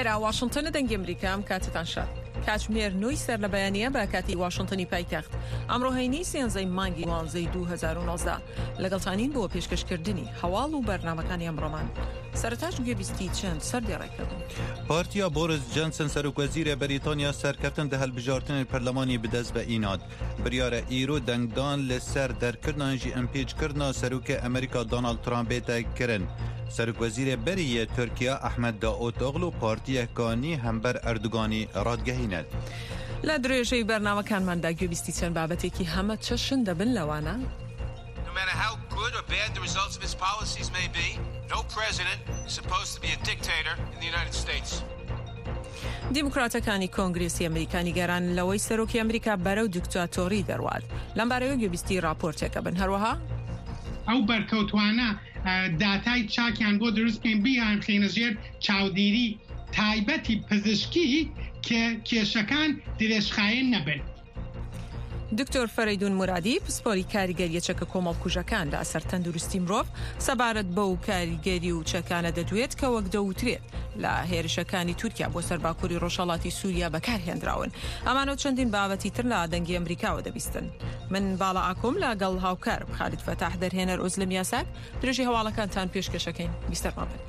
لێرە واشنگتن دەنگی ئەمریکام کاتتان شاد. کاتژمێر 9 سەر لە بەیانیە بە کاتی واشنگتنی پایتەخت ئەمڕۆ هەینی سێنزەی مانگی وانزەی 2019 لەگەڵتانین بۆ پێشکەشکردنی هەواڵ و بەرنامەکانی ئەمڕۆمان. سەرەتاش گوێبیستی چەند سەردێڕێکردن. پارتیا بۆرس جانسن سەرۆکوەزیرە بەریتانیا سەرکەوتن دە هەڵبژاردنی پەرلەمانی بدەست بە ئیناد. بریارە ئیرۆ دەنگدان لەسەر دەرکردنانژی ئەمپیچکردنا سەرۆکە ئەمریکا دۆناڵد ترامپ بێتەکردن. سەرۆکوەزیرە بەریە تورکیا ئەحمەد داوتۆغلو پارتیەکانی هەمبەر ئەردوگانی ڕادگەهینەت. لە درێژەی بەرنامەکانماندا گوێبیستی چەند بابەتێکی هەمە چەشن دەبن لەوانە. No matter how good or bad the results of his policies may be, no president is supposed to be a dictator in the United States. دیموکراتەکانی کۆنگرێسی ئەمریکانی گەران لەوەی سەرۆکی ئەمریکا بەرەو دیکتاتۆری دەڕوات. لەم بارەیە گوێبیستی راپۆرتێکە بن. هەروەها ئەو بەرکەوتوانە داتای چاکیان بۆ دروستکەین بیان خێنە ژێر چاودێری تایبەتی پزیشکی کە کێشەکان درێژخایەن نەبن. دکتۆر فەرەیدون مورادی پسپۆری کاریگەریە چەکە کۆمەڵکوژەکان لە ئەسەر تەندروستی مرۆڤ سەبارەت بەو کاریگەری و چەکانە دەدوێت کە وەک دەوترێت لە هێرشەکانی تورکیا بۆ سەرباکووری ڕۆژهەڵاتی سووریا بەکارهێنراون. ئەمانە چەندین بابەتی تر لە دەنگی ئەمریکاوە دەبیستن. من باڵا ئاکۆم لەگەڵ هاوکارم خالید فەتاح دەرهێنەر ئۆزلم یاساک درێژی هەواڵەکانتان پێشکەشەکەین. بیستەرما بن.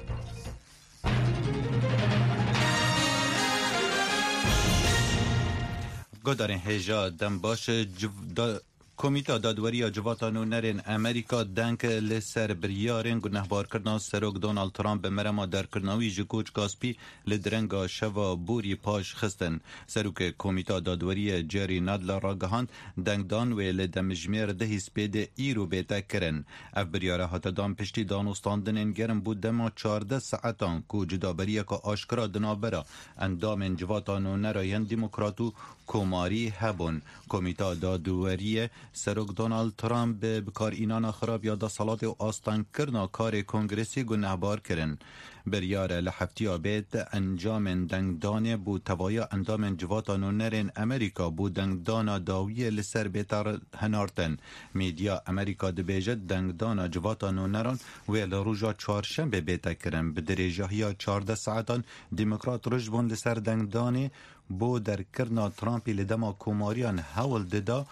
گۆدارên hêja dembaş Komîta Dadweriya Civatan û Nerên Amerîka denk li ser biryarên gunehbarkirina Serok Donald Trump bi merema derkirina wî ji Koçka Spî li direnga şeva borî paş xistin. Serokê Komîta Dadweriya Jerry Nadler ragihand dengdan wê li demijmêr dehî spêdê îro bête kirin. Ev biryara hate dan piştî danûstandinên gerim bû dema 14 saetan ku cidaberiyeka aşkira di navbera endamên Civatan û Nerayên Demokrat û Komarî hebûn. Komîta Dadweriya Serok Donald Trump bi bikarînana xirab ya desalatê û astankirina karê Kongresî gunehbar kirin. Biryare li heftiya bêt encamên dengdanê bû tevaya endamên Civatan û Nerên Amerîka bû dengdana dawiyê li ser bêta henartin. Medya Amerîka dibêje dengdana Civatan û Neran wê li rûja çarşembê bête kirin. Bi dirêjahiya 14 saetan Demokrat roj bûn li ser dengdanê بۆ derkirina Trumpî li dema komariyan hewl dida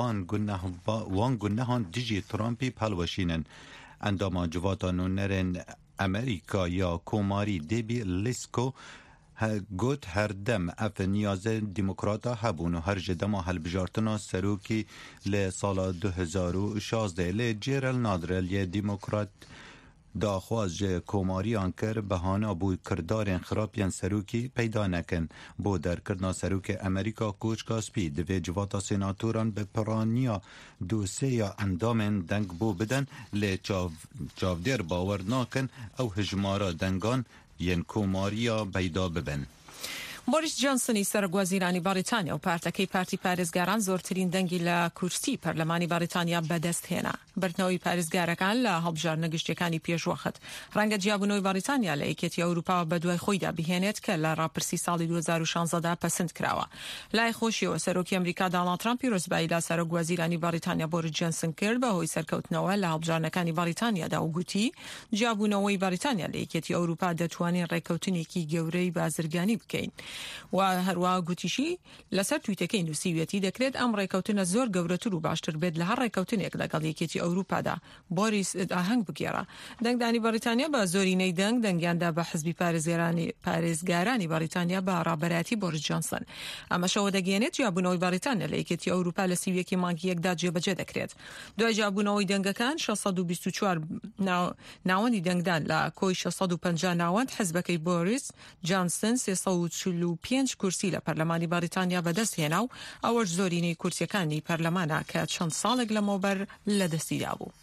wan gunehan dijî Trumpî pelweşînin. Endama Civatan û Nerên Amerîka ya komarî dêbî Lisko got herdem ev niyazê demokrata hebûn û her ji dema helbijartina serokî li sala 2016 lê Gerald Nadler yê demokrat daxwaz ji komariyan kir behana bû kirdarên xirapiyên serokî peyda nekin. Bo derkirina serokê Amerîka Koçka Spî divê civata senatoran bi piraniya dosyeya endamên deng bû bidin lê çavdêr bawer nakin ew hijmara dengan yên komariya peyda bibin. بۆریس جانسنی سەرۆکوەزیرانی بەریتانیا و پارتەکەی پارتی پارێزگاران زۆرترین دەنگی لە کورسی پەرلەمانی بەریتانیا بەدەست هێنا. بردنەوەی پارێزگارەکان لە هەڵبژاردنە گشتیەکانی پێشوەخت ڕەنگە جیابوونەوەی بەریتانیا لە یەکێتی ئەوروپا بە دوای خۆیدا بهێنێت کە لە ڕاپرسی ساڵی 2016دا پەسەند کراوە. لای خۆشیەوە سەرۆکی ئەمریکا دۆناڵد ترامپ پیرۆزبایی لە سەرۆکوەزیرانی بەریتانیا بۆریس جانسن کرد بەهۆی سەرکەوتنەوە لە هەڵبژاردنەکانی بەریتانیادا و گوتی جیابوونەوەی بەریتانیا لە یەکێتی ئەوروپا دەتوانێت ڕێکەوتنێکی گەورەی بازرگانی بکەین. و هەروە گوتیشی لەسەر تویتەکەی نووسیوێتی دەکرێت ئەم ڕێکەوتنە زۆر گەورەتر و باشتر بێت لە هەر ڕێکەوتنێک لەگەڵ یەکێتی ئەوروپادا. بۆریس ئاهەنگ بگێڕە. دەنگدانی بەریتانیا بە زۆرینەی دەنگیاندا بە حزبی پارێزگارانی بەریتانیا بە ڕابەرایەتی بۆریس جانسن. ئەمەشەوە دەگەێنێت جیابوونەوەی بەریتانیا لە یەکێتی ئەوروپا لە سیویەکی مانگی یەکدا جێبەجێ دەکرێت. دوای جیابوونەوەی دەنگەکان 624 ناوەندی دەنگدان لە کۆی 650 ناوەند حزبەکەی بۆریس جانسن 345 کورسی لە پەرلەمانی بەریتانیا بەدەست هێنا و ئەوەش زۆرینەی کورسیەکانی پەرلەمانە کە چەند ساڵێک لەمەوبەر لە دەستیدا بوو.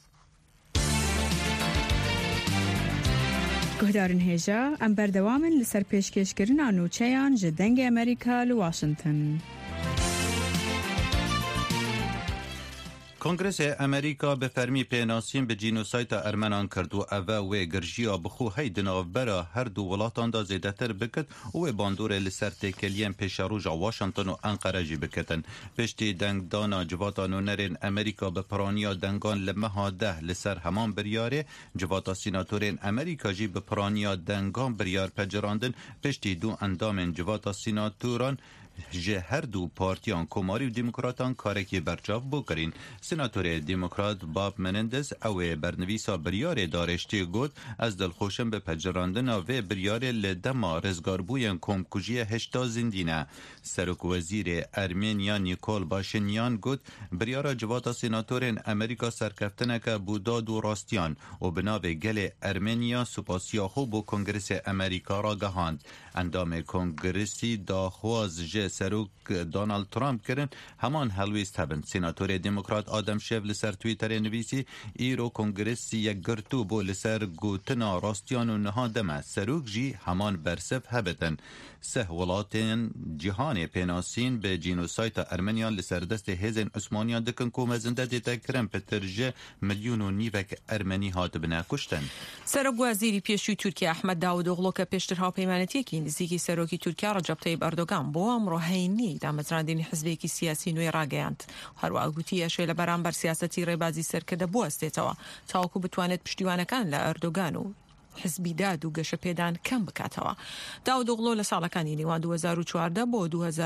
گۆدارن هێژە ئەم بەردەوامن لەسەر پێشکەشکردنا نوچەیان ji dengê Amerîka li Washington. کنگرس امریکا به فرمی پیناسین به جینوسایت ارمنان کرد و اوه و گرژیا بخو هید نافبرا هر دو ولاتان دا زیده تر بکد و باندور لسر تکلیم پیش روژ واشنطن و انقره جی بکتن. پشتی دنگ دانا جواتان و نرین امریکا به پرانیا دنگان لمها 10 لسر همان بریاره، جواتا سیناتورین امریکا جی به پرانیا دنگان بریار پجراندن. پشتی دو اندام جواتا سیناتوران جه هر دو پارتیان کماری و دیموکراتان کارکی برچاف بو کرین. سناتور دیموکرات باب منندز او برنویسا بریار دارشتی گود از دلخوشم به پجراندن و بریار لدما رزگار بوین کمکوژی 80 زندینه. سرک وزیر ارمنیا نیکول باشنیان گود بریار جواتا سناتورین امریکا سرکفتنک بوداد و راستیان و بناو گل ارمنیا سپاسیا خوب و کنگرس امریکا را گهاند. اندام کنگرسی داخواز جه سروک دونالد ترامپ کرن همان هلویست هبن. سناتور دیموکرات آدم شیف لسر تویتر نویسی ایرو کنگرسی یک گرتو بو لسر گوتنا راستیان و نهادمه سروک جی همان برسف هبتن. سه ولاتین جهان پیناسین به جینوسایت ارمنیان لسر دست هزن عثمانیان دکن که مزنده دیتا کرن پترجه 1.5 میلیون ارمنی هات بنا کشتن. سرک وزیری پیشوی ترکیه احمد داودوغلو که پیشترها پیمانتی که نزدیکی سروکی ترکیه رجب طیب اردوغان بو امرو هینی دامزراندنی حزبێکی سیاسی نوێ ڕاگەیاند. هەروە گوتی ئەشێ لە بەرامبەر سیاسەتی ڕێبازی سەرکردە بوو ئەستێتەوە تاوەکو بتوانێت پشتیوانەکان لە ئەردۆگان و حزبی داد و گەشە پێدان کەم بکاتەوە. داودوغلۆ لە ساڵەکانی نێوان 2014 بۆ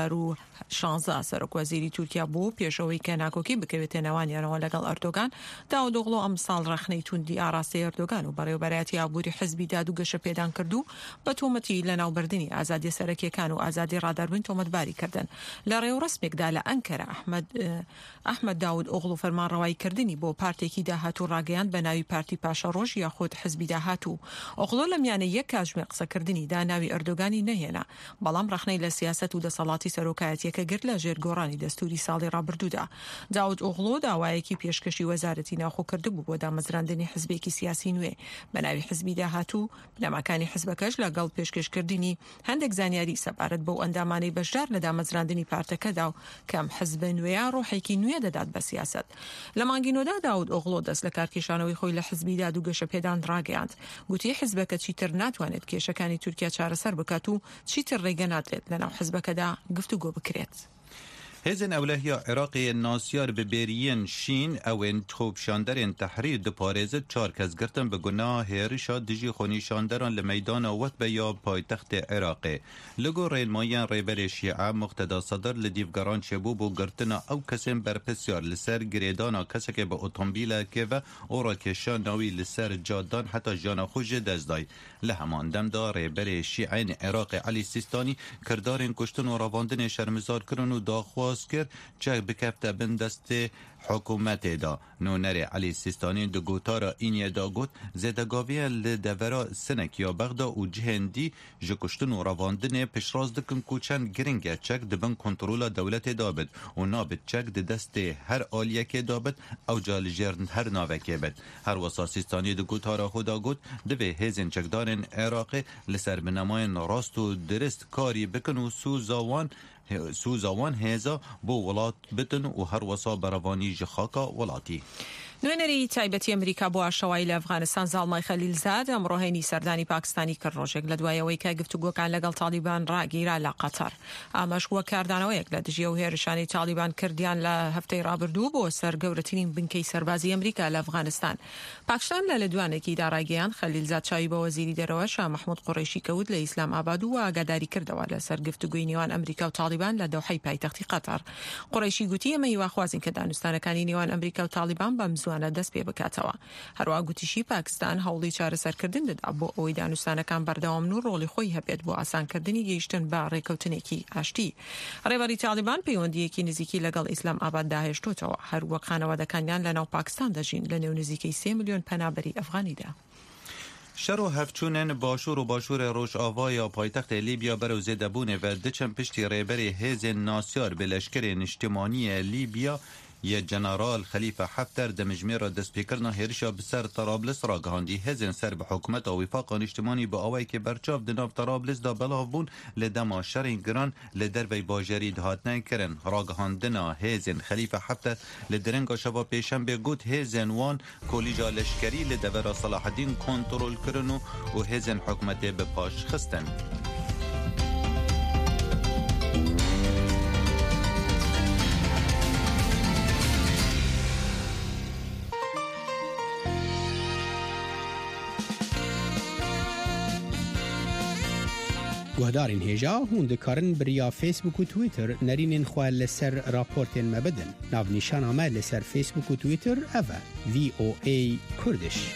2016 سەرۆک وەزیری تورکیا بوو پێشەوەی کە ناکۆکی بکەوێتە نێوانیانەوە لەگەڵ ئەردۆگان. داودوغلۆ ئەم ساڵ ڕەخنەی توندی ئاڕاستی ئەردۆگان و بەڕێوەبەرەتی ئابووری حزبی داد و گەشە پێدان کردو بە تۆمەتی لە ناوبردننی ئازادی سەرەکیەکان و ئازادی ڕاداربوون تۆمەتباری کردن. لە ڕێوەڕسمێکدا لە ئەنکەرە ئەحمەد داود ئۆغڵو فەرمانڕەواییکردنی بۆ پارتێکی داهاتوو ڕاگەیاند بە ناوی پارتی پاشەڕۆژ یاخود حزبی داهاتوو. ئۆغڵۆ لە میانە یەک کاتژمێر قسەکردنی دا ناوی ئەردۆگانی نەهێنا، بەڵام ڕەخنەی لە سیاست و دەسەڵاتی سەرۆکایەتیەکە گرت لە ژێرگۆڕانی دەستوری ساڵی ڕابردوودا. داود ئۆغڵۆ داوایەکی پێشکەشی وەزارەتی ناوخۆ کردبوو بۆ دامەزراندنی حزبێکی سیاسی نوێ بە ناوی حزبی داهاتوو. بنەماکانی حزبەکەش لەگەڵ پێشکەشکردنی هەندێک زانیاری سەبارەت بەو ئەندامانەی بەشدار لە دامەزراندنی پارتەکەدا و کەم حزبە نوێیان ڕۆحێکی نوێ دەدات بە سیاست. لە مانگینۆدا داود ئۆغڵۆ دەست لە کارکێشانەوەی خۆی لە حزبی داد و گەشە پێدان ڕاگەیاند. گوتی حزبەکە چیتر ناتوانێت کێشەکانی تورکیا چارەسەر بکات و چیتر ڕێگە نادرێت لەناو حزبەکەدا گفتوگۆ بکرێت. هزن اولهیا عراقی ناسیار به بیرین شین اوین خوب شاندرین تحریر ده پارێزت 4 کەس گرتن به گناه هێرشا دژی خونی شاندران لمیدان وەتبە یا پایتەخت عراقی. لەگۆ ڕێنماییان ڕێبەرێ شیعە مقتدا سەدر لە دیڤگەران چێبوو بۆ گرتنا ئەو کەسێن بەرپرسیار لەسەر گرێدانا کەسێکێ بە ئۆتۆمبیلەکێڤە ئۆڕاکێشا ناوی لەسەر جادان حتا ژیانە خۆی جێ دەستدای. لە هەمان دەمدا ڕێبەرێ شیعەین عێراقی عەلی سیستانی کردارên کوشتن و ڕەواندنê شەرمزارکردن و داخواز کرد چه بکفته بن دست حکومت دا. نونر علی سیستانی دو گوتارا اینی دا گوت زدگاوی لدورا سنک یا بغدا و جهندی جکشتن و رواندن پشراز دکن کوچن گرنگ چک دبن کنترول دولت دابد و نابد چک دست هر آلیه که دابد او جال جرن هر ناوکه بد. هر وسا سیستانی دو گوتارا خدا گوت دوی هزین چکدارن عراقی لسر بنماین راست و درست کاری بکن و سوزاوان هێزە بۆ وڵات بتن و هەروەسا بەڕەوانی ژخاکە وڵاتی. نوێنەری تایبەتی ئەمریکا بۆ ئاشەوایی لە ئەفغانستان زاڵمای خەلیلزاد ئەمڕۆ سەردانی پاکستانی کرد ڕۆژێک لە دوایەوەی کە گفتوگۆکان لەگەڵ تالیبان ڕاگیرا لە قەتەر. ئامەش وە کاردانەوەیەک لە دژیە و هێرشانی تالیبان کردیان لە هەفتەی ڕابردوو بۆ سەر گەورەترین بنکەی سەربازی ئەمریکا لە ئەفغانستان. پاکستان لە لەدوانێکیدا ڕاگەیاند خەلیلزاد چاوی بە وەزیری دەرەوە شاه محمود قوڕیشی کەوت لە ئیسلام ئاباد و ئاگاداری کردەوە لەسەر گفتوگۆی نێوان ئەمریکا و تالیبان لە دۆحەی پایتەختی قەتەر. قوڕیشی گوتی ئەمە هیواخوازین کە دانوستانەکانی نێوان ئەمریکا و تالیبان بەم زوانە دەست پێ بکاتەوە. هەروە گوتیشی پاکستان هەوڵی چارەسەرکردن دەدا بۆ ئەوەی دانوستانەکان بەردەوام و ڕۆڵی خۆی هەبێت بۆ ئاسانکردنی گەیشتن بە ڕێکەوتنێکی ئاشتی. ڕێبەری تالیبان پەیوەندیەکی نزیکی لەگەڵ ئیسلام ئاباد داهێشتوتەوە. هەروەک خانەوادەکانیان لە ناو پاکستان دەژین لە نێو نزیکەی 3 میلیۆن پەنابەری ئەفغانیدا. شر و هفچونن باشور و باشور روش آوایا پایتخت لیبیا برو زده بونه و دچن پشتی ریبر هیز ناسیار به لشکر اجتماعی لیبیا یه جنرال خلیفه حفتر دمجمیر دستپیکرنا هرشا بسر طرابلس را گهاندی هزن سر به حکومت و وفاق اجتماعی با آوی که برچاف دناف طرابلس دا بلاف بون لدما شرین گران لدروی باجری دهات نکرن را گهاندنا هزن خلیفه حفتر لدرنگا شبا پیشنبه گوت هزن وان کولیجا لشکری لدورا صلاح الدین کنترل کرنو و هزن حکومت به پاش خستن. گهدارین هیجا هوندکارن بریا فیسبوک و تویتر نرینین خواه لسر راپورتین مبدن ناو نیشان آمد لسر فیسبوک و تویتر اوه VOA کردش.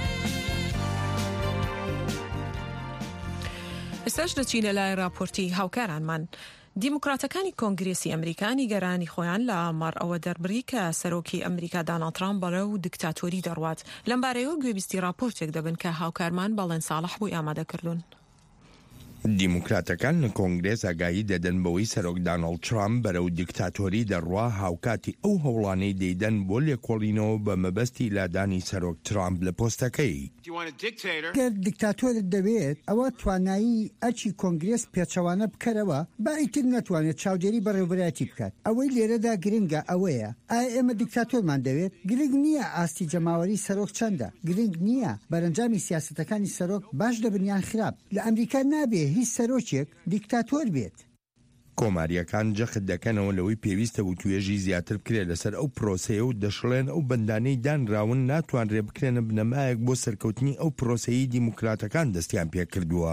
استاش دچین لای راپورتی هاوکاران من دیموکراتەکانی کۆنگرێسی ئەمریکا نیگەرانی خۆیان لە ئامار ئەوە دەربڕی کە سەرۆکی ئەمریکا دۆناڵد ترامپ بەرەو دیکتاتۆری دەڕوات لەم بارەیەوە گوێبیستی راپۆرتێک دەبن کە هاوکارمان باڵێن ساڵح بووی ئامادەکردوون. دیموکراتەکان لە کۆنگرێس ئاگایی دەدەن بەوەی سەرۆک دۆناڵد ترامپ بەرەو دیکتاتۆری دەڕوا هاوکاتی ئەو هەوڵانەی دەیدەن بۆ لێکۆڵینەوە بە مەبەستی لادانی سەرۆک ترامپ لە پۆستەکەی. گەر دیکتاتۆرت دەوێت ئەوە توانایی ئەرچی کۆنگرێس پێچەوانە بکەرەوە با ئیتر نەتوانێت چاودێری بەڕێوەبەرەتی بکات. ئەوەی لێرەدا گرنگە ئەوەیە ئایا ئێمە دیکتاتۆرمان دەوێت؟ گرنگ نییە ئاستی جەماوەری سەرۆک چەندە، گرنگ نییە بەرەنجامی سیاسەتەکانی سەرۆک باش دەبنیان خراپ. لە ئەمریکا نابێ هیچ سەرۆکێک دیکتاتۆر بێت. کۆماریەکان جەخت دەکەنەوە لەوەی پێویستە و توێژی زیاتر بکرێت لەسەر ئەو پرۆسەیە و دەشڵێن ئەو بەندانەی دانراون ناتوانرێ بکرێنە بنەمایەک بۆ سەرکەوتنی ئەو پرۆسەیی دیموکراتەکان دەستیان پێ کردووە.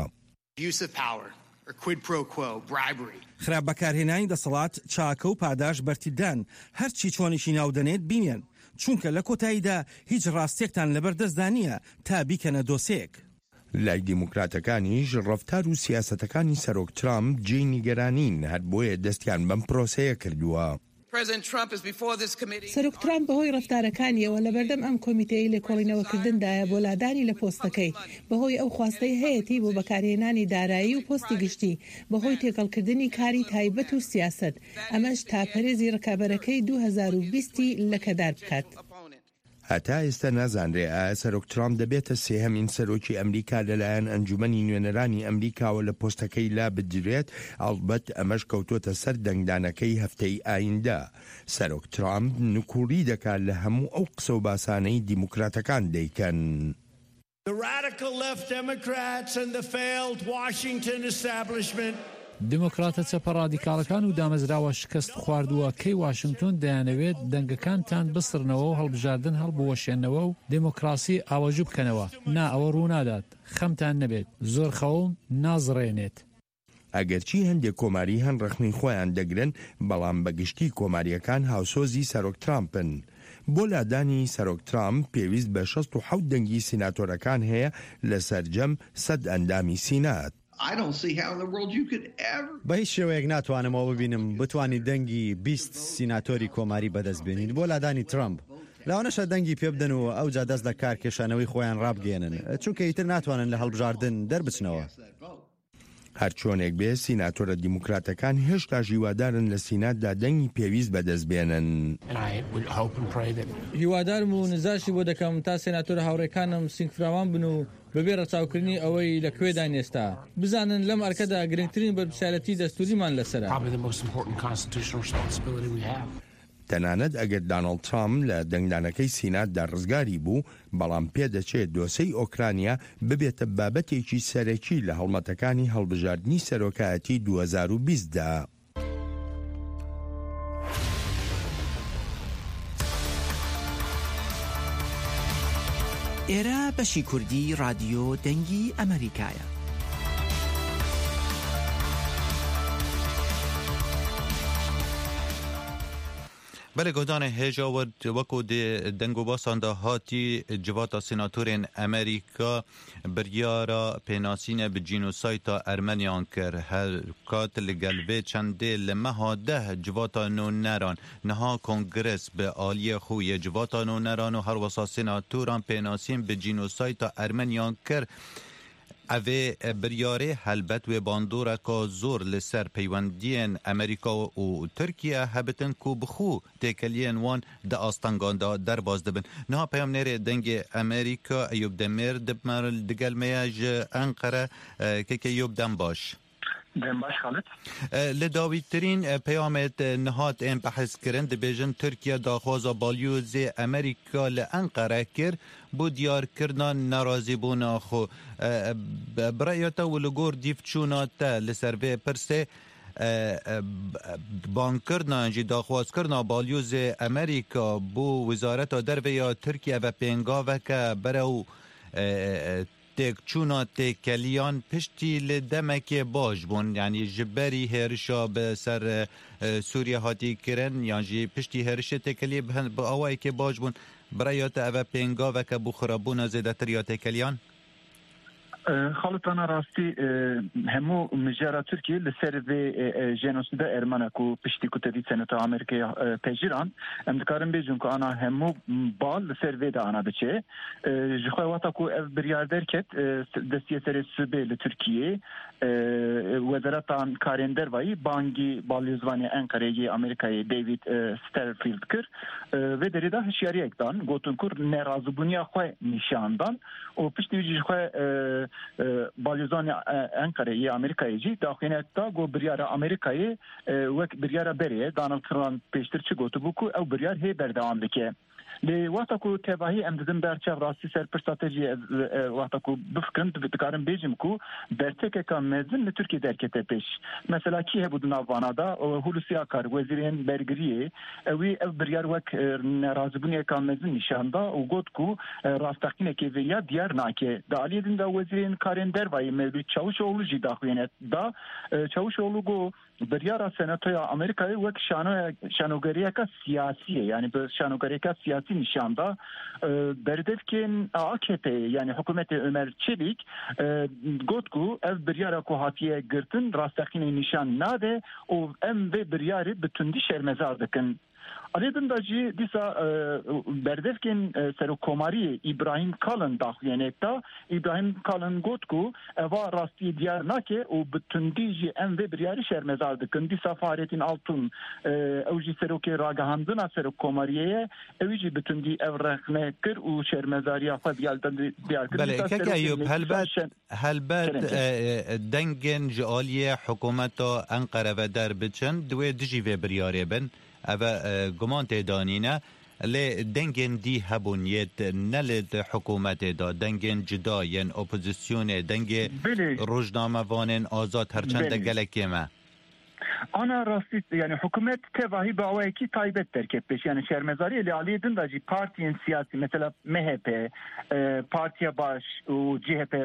خراپ بەکارهێنانی دەسەڵات چاکە و پاداش بەرتیدان هەرچی چۆنیشی ناودەنێت بینێن چونکە لە کۆتاییدا هیچ ڕاستێکتان لەبەردەستدا نییە تا بیکەنە دۆسەیەک. لای دیموکراتەکانیش ڕەفتار و سیاسەتەکانی سەرۆک ترامپ جێی نیگەرانین هەر بۆیە دەستیان بەم پرۆسەیە کردووە. سەرۆک ترامپ بەهۆی ڕەفتارەکانیەوە لەبەردەم ئەم کۆمیتەی لێکۆڵینەوەکردندایە بۆ لادانی لە پۆستەکەی بەهۆی ئەو خواستەی هەیەتی بۆ بەکارهێنانی دارایی و پۆستی گشتی بەهۆی تێکەڵکردنی کاری تایبەت و سیاسەت ئەمەش تاپەرێزی ڕکابەرەکەی 2020 لەکەدار بکات. هەتا ئێستا نازانرێ ئایا سەرۆک ترامپ دەبێتە سێهەمین سەرۆکی ئەمریکا لەلایەن ئەنجومەنی نوێنەرانی ئەمریکاوە لە پۆستەکەی لا بدرێت، ئەڵبەت ئەمەش کەوتۆتە سەر دەنگدانەکەی هەفتەی ئایندا. سەرۆک ترامپ نوکوڕی دەکات لە هەموو ئەو قسە و باسانەی دیموکراتەکان دەیکەن. دموکراتە چەپە ڕادیکاڵەکان و دامەزراوە شکست خواردووە کەی واشنگتن دەیانەوێت دەنگەکانتان بسڕنەوە و هەڵبژاردن هەڵبوەشێنەوە و دموکراسی ئاوەژوو بکەنەوە. نا ئەوە ڕوونادات، خەمتان نەبێت، زۆر خەوم نازڕێنێت. ئەگەرچی هەندێک کۆماری هەن ڕەخنەی خۆیان دەگرن، بەڵام بەگشتی کۆماریەکان هاوسۆزی سەرۆک ترامپن. بۆ لادانی سەرۆک ترامپ پێویست بە 67 دەنگی سیناتۆرەکان هەیە لە سەرجەم 100 ئەندامی سینات. بە هیچ شێوەیەک ناتوانمەوە ببینم بتوانانی دەنگی 20 سیناتۆری کۆماری بەدەستبێنین بۆ لادانی ترامپ. لاوانەشە دەنگی پێ بدەن و ئەو جا دەست لە کارکێشانەوەی خۆیان ڕابگەێنن چونکە ئیتر ناتوانن لە هەڵبژاردن دەربچنەوە. هەرچۆنێک بێ سیناتۆرە دیموکراتەکان هێشتا ژیوادارن لە سیناتدا دەنگی پێویست بەدەستبێنن. هیوادارم و نزاشی بۆ دەکەم تا سێناتۆرە هاوڕێکانم سینگفراوان بن و بەبێ ڕەچاوکردنی ئەوەی لەکوێدا نێستا بزانن لەم ئەرکەدا گرنگترین بەرپرسیارەتی دەستوریمان لەسەرە. تەنانەت ئەگەر دۆناڵد ترامپ لە دەنگدانەکەی سیناتدا ڕزگاری بوو، بەڵام پێدەچێت دۆسەی ئۆکرانیا ببێتە بابەتێکی سەرەکی لە هەڵمەتەکانی هەڵبژاردنی سەرۆکایەتی 2020دا. ئێرە بەشی کوردی رادیۆ دەنگی ئەمریکایە. بله گودان هجا و وکو دنگو باسانده هاتی جواتا سیناتورین امریکا بریارا پیناسین به جینوسایتا ارمنیان کر حرکات لگلوه چنده لمها 10 جواتا نونران نها کنگرس به آلی خوی جواتا نونران و هر وسا سیناتوران پیناسین به جینوسایتا ارمنیان کر اوه بریاره هلبت و باندورا که زور لسر پیوندین امریکا و ترکیه هبتن کو بخو تکلین وان ده آستانگان ده در باز دبن نه پیام نره دنگ امریکا ایوب دمیر دبمر دگل میاج انقره که ایوب دم باش باش خالد لداویترین پیامت نهات این بحث کرن دبیجن ترکیه داخوازا بالیوز امریکا لانقره کر بو دیار کردن نرازی بونا خو برایتا ولگور دیفچونا تا لسروی پرسه بانکرنا جی داخواز کرنا بالیوز امریکا بو وزارت در یا ترکیه و پینگاوه که برو تک چونا تکلیان پشتی لدمک باش بون یعنی جبری هرشا به سر سوریه هاتی کرن یعنی پشتی هرش تکلی با آوائی که باش بون برایات اوه پینگا و که بخرابون زیده تر یا تکلیان خالد انا راستی همو مجرا ترکیه لسر و جنوسیده ارمانا کو پشتی کو تدید سنتا امریکا پیجیران امدکارم بیجون که انا همو بال لسر و دا انا بچه جخواه واتا کو اف بریار درکت دستیه سر سبه لترکیه وزارتان کارندر وی بانگی بالیوزوانی انقره امریکای دیوید سترفیلد کر و دریده هشیاری اکدان گوتون کر نرازبونیا خواه نشاندان و پشتی ویجی خواه بالیوزان انقره امریکایی جی داخینه تا گو بریار امریکایی وک بریار بریه دانالد ترامپ پیشتر چی گوتو بکو او بریار هی بردوام بکه لی وقتا کو تواهی امدادن برچه راستی سر پر استراتژی وقتا کو بفکرن دکارم بیجم کو برچه که مزن ترکی درکته پیش مثلا کی هبود نوانادا هولوسی آکار وزیرین برگریه وی او بریار وک نرازبونی که مزن نشاندا و گوت کو راستقینه که ویا دیار ناکه دا علیدن دا وزیرین کارندر وی ملوی چاوشوغلو جی داخوینه دا چاوشوغلو گو بریار سناتوی امریکایی وک شانوگریه که سیاسیه یعنی به شانوگریه که سیاسی نشاندا بردف که AKP yani حکومت Ömer Çelik گوتگو ev biryara ku hatiye girtin rastaqine nişan nade o em ve biryarı bütündi şermezar dikin Aledin dacı disa berdevkin seru komari İbrahim Kalın daxliyenekta İbrahim Kalın gotku eva rasti diyar nake o bütündiji em ve biryarı şermezar dikin disa faretin altın evji seru ke ragahandına seru komariye evji bütündi evrexne kır u şermezariya fadiyaldan diyar kır. Bale kek Eyüp helbet dengin jaliye hükümeta Ankara ve Derbiçin dwe diji ve biryarı ben اوه گمان تدانینه لی دنگن دی هبونیت نلد حکومت دا دنگن جدا ین اپوزیسیون دنگ روزنامه وانن آزاد هرچند گلکی ما Ana rasti yani hükümet tevahi bağlı ki taybet terkepmiş yani şermezari ile aliyedin da partiyen siyasi mesela MHP partiye baş o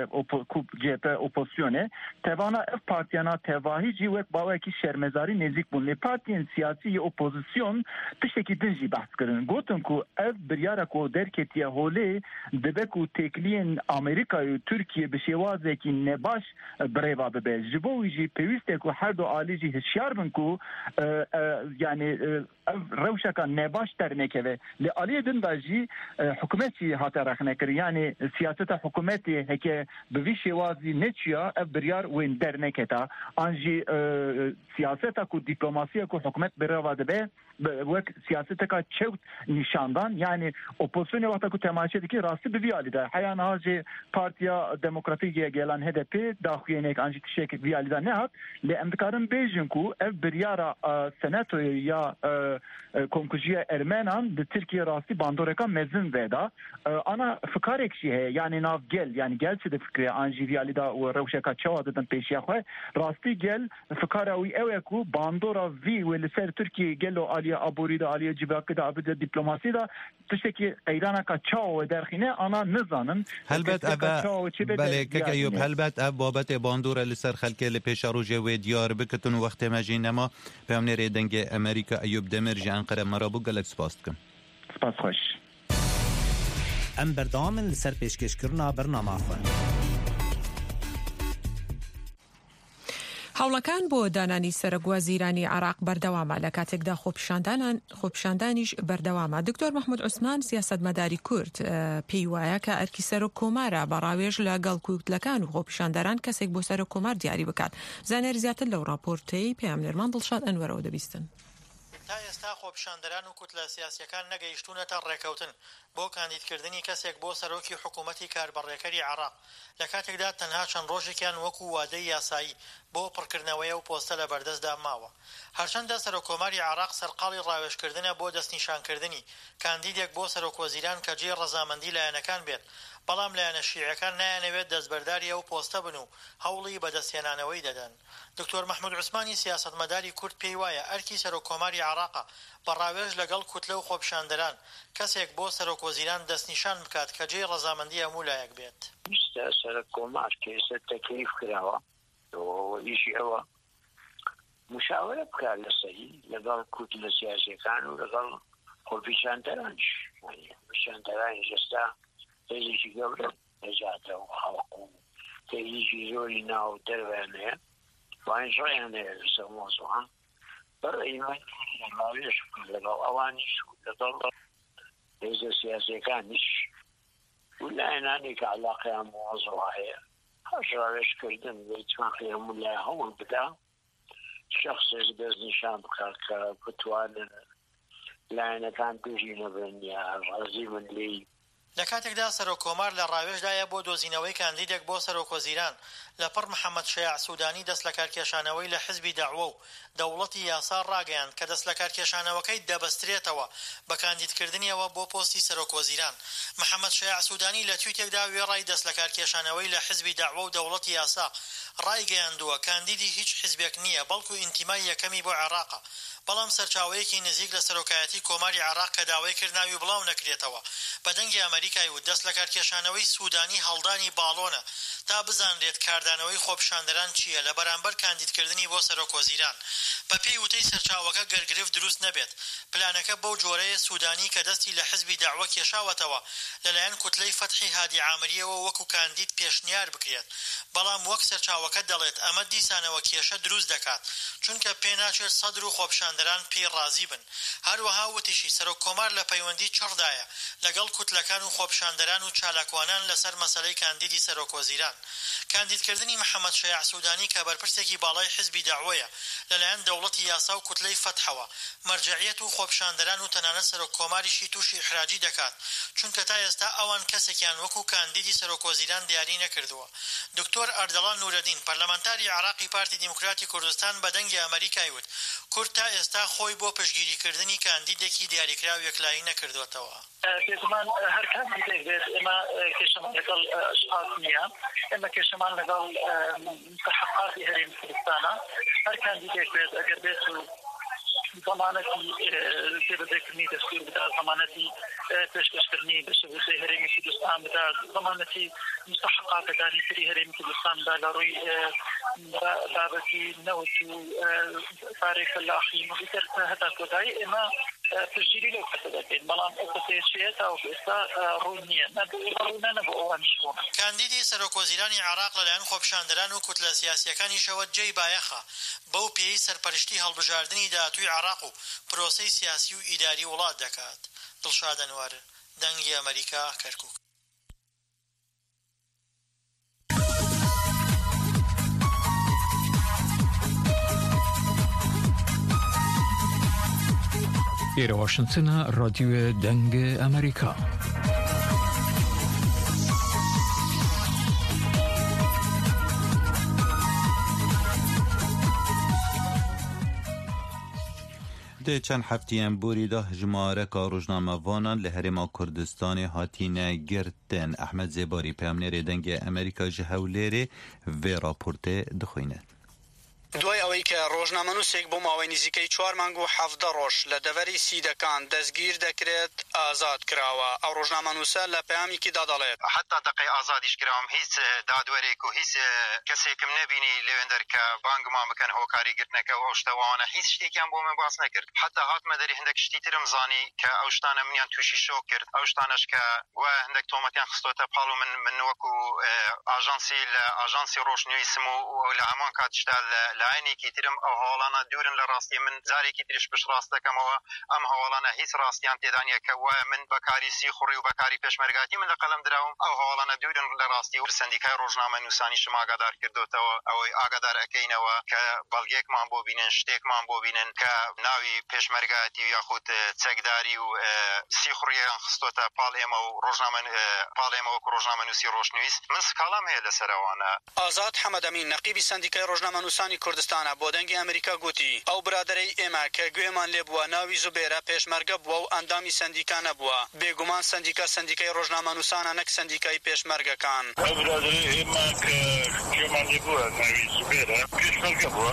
CHP opozisyone tevana ev partiyana tevahi civek bağlı ki şermezari nezik bunle partiyen siyasi opozisyon tişteki dinci bahs kırın gotun ku ev biryara ku derketiye hole debeku tekliyen Amerika'yı Türkiye bir şevazeki ne baş breva bebe jibovici peviste ku her do alici hişyar کو یعنی روشکا نباش ترنکه و لعالی دن داجی حکومتی هاتا رخنه کر یعنی سیاست حکومتی هکه بوی شوازی نچیا بریار وین درنکه تا آنجی سیاست کو دیپلماسی کو حکومت برواده به وک سیاست کا چوت نشاندان یعنی اپوزیسیون وقتا کو تماشا دکی راستی بوی آلی دا حیان هاجی پارتیا دموکراتیک گلان HDP داخوینه که آنجی تشک وی آلی دا نهات لی امدکارم بیجن کو ev biryara senatoyu ya konkujiye Ermenan de Türkiye rasti bandoreka mezin veda ana fikar ekşi he yani nav gel yani gelse de fikri anjiviyali da o revşeka çavadıdan peşiye xoy rasti gel fikara uy eveku bandora vi ve liser Türkiye gelo aliye aburida aliye cibakı da abide diplomasi da tişteki eyrana ka çav derxine ana nizanın helbet bale kek Eyüp helbet ev babet bandora liser xelke li peşaroje ve diyar biketun وقت مجینما پیامنر دنگ امریکا ایوب دمر جان قره مرابو گلک سپاس کن سپاس خوش ام بردامن لسر پیشکش کرنا برنامه خواه هەوڵەکان بۆ دانانی سەرۆکوەزیرانی عێراق بەردەوامە لە کاتێکدا خۆپیشاندانیش بەردەوامە. دکتۆر محمود عوسمان سیاسەتمەداری کورد پێی وایە کە ئەرکی سەرۆک کۆمارە بەڕاوێژ لەگەڵ کوردلەکان و خۆپیشاندەران کەسێک بۆ سەرۆک کۆمار دیاری بکات. زانیاری زیاتر لەو راپۆرتەی پێامنێرمان دڵشاد ئەنوەرەوە دەبیستن. تا ئێستا خۆپیشاندەران و کوتلە سیاسیەکان نەگەیشتونەتە ڕێکەوتن بۆ کاندیدکردنی کەسێک بۆ سەرۆکی حکوومەتی کاربڕێکەری عێراق لە کاتێکدا تەنها چەند ڕۆژێکیان وەکو وادەی یاسایی بۆ پڕکردنەوەیە و پۆستە لە بەردەستدا ماوە. هەرچەندە سەرۆکۆماری عێراق سەرقاڵی ڕاوێژکردنە بۆ دەستنیشانکردنی کاندیدێک بۆ سەرۆکوەزیران کە جێ ڕەزامەندی لایەنەکان بێت، بەڵام لایەنە شیعەکان نایانەوێت دەستبەرداری ئەو پۆستە بن و هەوڵی بەدەستهێنانەوەی دەدەن. دکتۆر محمود عوسمانی سیاسەتمەداری کورد پێی وایە ئەرکی سەرۆکۆماری عێراقە بەڕاوێژ لەگەڵ کوتلە و خۆپیشاندەران کەسێک بۆ سەرۆکوەزیران دەستنیشان بکات کە جێ ڕەزامەندی هەموو لایەک بێت. سەرۆکۆمار کێسە تەکلیف کراوە ئیشی ئەوە مشاورە بکات لەسەری لەگەڵ کوتلە سیاسیەکان و لەگەڵ خۆپیشاندەرانش. پیشاندەرانی ئێستا هێزێکی گەورە نەجاتە و خەڵق و تێریشی زۆری ناو دەرویان هەیە وان ڕێیان هەیە لەسەر مۆزوعە بەڕێی من ڕاوێژ بکات لەگەڵ ئەوانیش و لەگەڵ هێزە سیاسیەکانیش و لایەنانی کە عەلاقەیان مۆزوعە هەیە هەش ڕاوێژکردن بە ئیتفاقی هەموو لای هەوڵ بدا شخصێک دەستنیشان بکات کە بتوانن لایەنەکان تووشی نەبن یا ڕازی من لێی. لە کاتێکدا سەرۆکۆمار لە ڕاوێژدایە بۆ دۆزینەوەی کاندیدێک بۆ سەرۆکوەزیران لەپڕ محەممەد شەیاع سوودانی دەست لە کارکێشانەوەی لە حزبی داعوە و دەوڵەتی یاسا ڕاگەیاند کە دەست لە کارکێشانەوەکەی دەبەسترێتەوە بە کاندیدکردنیەوە بۆ پۆستی سەرۆکوەزیران. محەممەد شەیاع سوودانی لە تویتێکدا وێڕای دەست لە کارکێشانەوەی لە حزبی داعوە و دەوڵەتی یاسا ڕایگەیاندووە کاندیدی هیچ حزبێک نییە بەڵکو ئینتیمای یەکەمی بۆ عێراقە، بەڵام سەرچاوەیەکی نزیک لە سەرۆکایەتی کۆماری عێراق کە داوای کردناوی بڵاو نەکرێتەوە بە دەنگی ئەمریکای و دەست لە کارکێشانەوەی سوودانی هەڵدانی باڵۆنە تا بزانرێت کاردانەوەی خۆپیشاندەران چییە لە بەرامبەر کاندیدکردنی بۆ سەرۆکوەزیران. بە پێی وتەی سەرچاوەکە گەرگرفت دروست نەبێت. پلانەکە بەو جۆرەیە سوودانی کە دەستی لە حزبی داعوە کێشاوەتەوە لەلایەن کوتلەی فەتحی هادی عامریەوە وەکو کاندید پێشنیار بکرێت، بەڵام وەک سەرچاوەکە دەڵێت ئەمە دیسانەوە کێشە دروست دەکات چونکە پێناچێت سەدر و خۆپیشاندەران پێی ڕازی بن. هەروەها وتیشی سەرۆککۆمار لە پەیوەندی چڕدایە لەگەڵ کوتلەکان و خۆپیشاندەران و چالاکوانان لەسەر مەسەلەی کاندیدی سەرۆکوەزیران. کاندیدکردنی محەممەد شەیاع سوودانی کە بەرپرسێکی باڵای حزبی داعوەیە لەلایەن دەوڵەتی یاسا و کوتلەی فەتحەوە مەرجعیەت و خۆپیشاندەران و تەنانەت سەرۆککۆماریشی تووشی ئیحراجی دەکات چونکە تا ئێستا ئەوان کەسێکیان وەکو کاندیدی سەرۆکوەزیران دیاری نەکردووە. دکتۆر ئەردەڵان نورەدین پەرلەمانتاری عێراقی پارتی دیموکراتی کوردستان بە دەنگی ئەمریکای وت کورد تا ئێستا خۆی بۆ پشتگیریکردنی کاندیدێکی دیاریکراو یەکلایی نەکردوێتەوە. بێگومان هەر کاندیدێک بێت ئێمە کێشەمان لەگەڵ ئەشخاص نییە، ئێمە کێشەمان لەگەڵ مستحقاتی هەرێمی کوردستانە. هەر کاندیدێک بێت ئەگەر بێت و ضمانەتی جێبەجێکردنی دەستور بدا، ضمانەتی پێشکەشکردنی بەشەوەی هەرێمی کوردستان بدا، ضمانەتی مستحقاتەکانی تری هەرێمی کوردستان بدا لە ڕووی بابەتی نەوت و پارێکە لاخی مەبیتر هەتا کۆتایی ئێمە پشتگیری لەو کەسە دەکەین، بەڵام ئەو کەسەیە تا ئێستا ڕووی نییە نەبوو ئەوانش بوون. کاندیدی سەرۆکوەزیرانی عێراق لەلایەن خۆپیشاندەران و کوتلە سیاسیەکانیشەوە جێی بایەخە بەو پێی سەرپەرشتی هەڵبژاردننی داهاتووی عێراق و پرۆسەی سیاسی و ئیداری وڵات دەکات. دڵشاد ئەنوەر، دەنگی ئەمریکا، کەرکووک. ئێرە واشنگتنە ڕادیۆ دەنگ ئەمریکا. چند هفتیان بوریده ژمارەکە ڕۆژنامەوانان لە هەرێما کوردستانی هاتینە گرتن. ئەحمەد زێباری پەیامنێری دەنگی ئەمریکا ji هەولێرê vê raportê dixwîne. دوای ئەوەی کە ڕۆژنامەنووسێک بۆ ماوەی نزیکەی 4 مانگ و 17 ڕۆژ لە دەڤەری سیدەکان دەستگیر دەکرێت ئازاد کراوە. ئەو ڕۆژنامەنووسە لە پەیامێکیدا دەڵێت حتا دقەی ئازادیش کراوم هیچ دادوەرێک و هیچ کەسێکم نەبینی لەوێندەر کە بانگمان بکەن هۆکاریگرتنەکە و ئەو شتەوانە هیچ شتێکیان بۆ من باس نەکرد. حتا هاتمە دەری هەندێک شتی ترم زانی کە ئەو شتانە منیان تووشی شۆک کرد. ئەو شتانەش کە گوایە هەندێک تۆمەتیان خستۆتە پاڵ و من وەکو ئاژانسی لە ئاژانسی ڕۆژنووی سم و لە هەمان کاتیشدا لاینێکی ترم ئەو هەواڵانە دوورن لە ڕاستی من زارێکی تریش پشت ڕاست دەکەمەوە ئەم هەواڵانە هیچ ڕاستیان تێدانە کە وایە من بەکاری سیخوڕی و بەکاری پێشمەرگاتی من لە قەلەم دراوم ئەو هەواڵانە دوورن لە ڕاستی و سندیکای ڕۆژنامە نووسانیشم ئاگادار کردوتەوە ئەوەی ئاگادار ئەەکەینەوە کە بەڵگێکمان بۆ بینن شتێکمان بۆ بینن کە ناوی پێشمەرگاتی و یاخود چەکداری و سیخوڕیان خستۆتە پاڵ ئێمە و پاڵ ئێمە وەکو ڕۆژنامە نووسی ڕۆژنویست من سکاڵام هەیە لەسەرەوانە. ئازاد حەمەدەمین نەقیبی سندیکای ڕۆژنامە نووسانی کوردستانە بۆ دەنگی ئەمریکا گوتی ئەو برادەرەی ئێمە کە گوێمان لێ بووە ناوی زوبێرە پێشمەرگە بووە و ئەندامی سندیکا نەبووە بێگومان سندیکای ڕۆژنامە نووسانە نەک سندیکای پێشمەرگەکان. ئەو برادەرەی ئێمە کە گوێمان لێ بووە ناوی زوبێرە پێشمەرگە بووە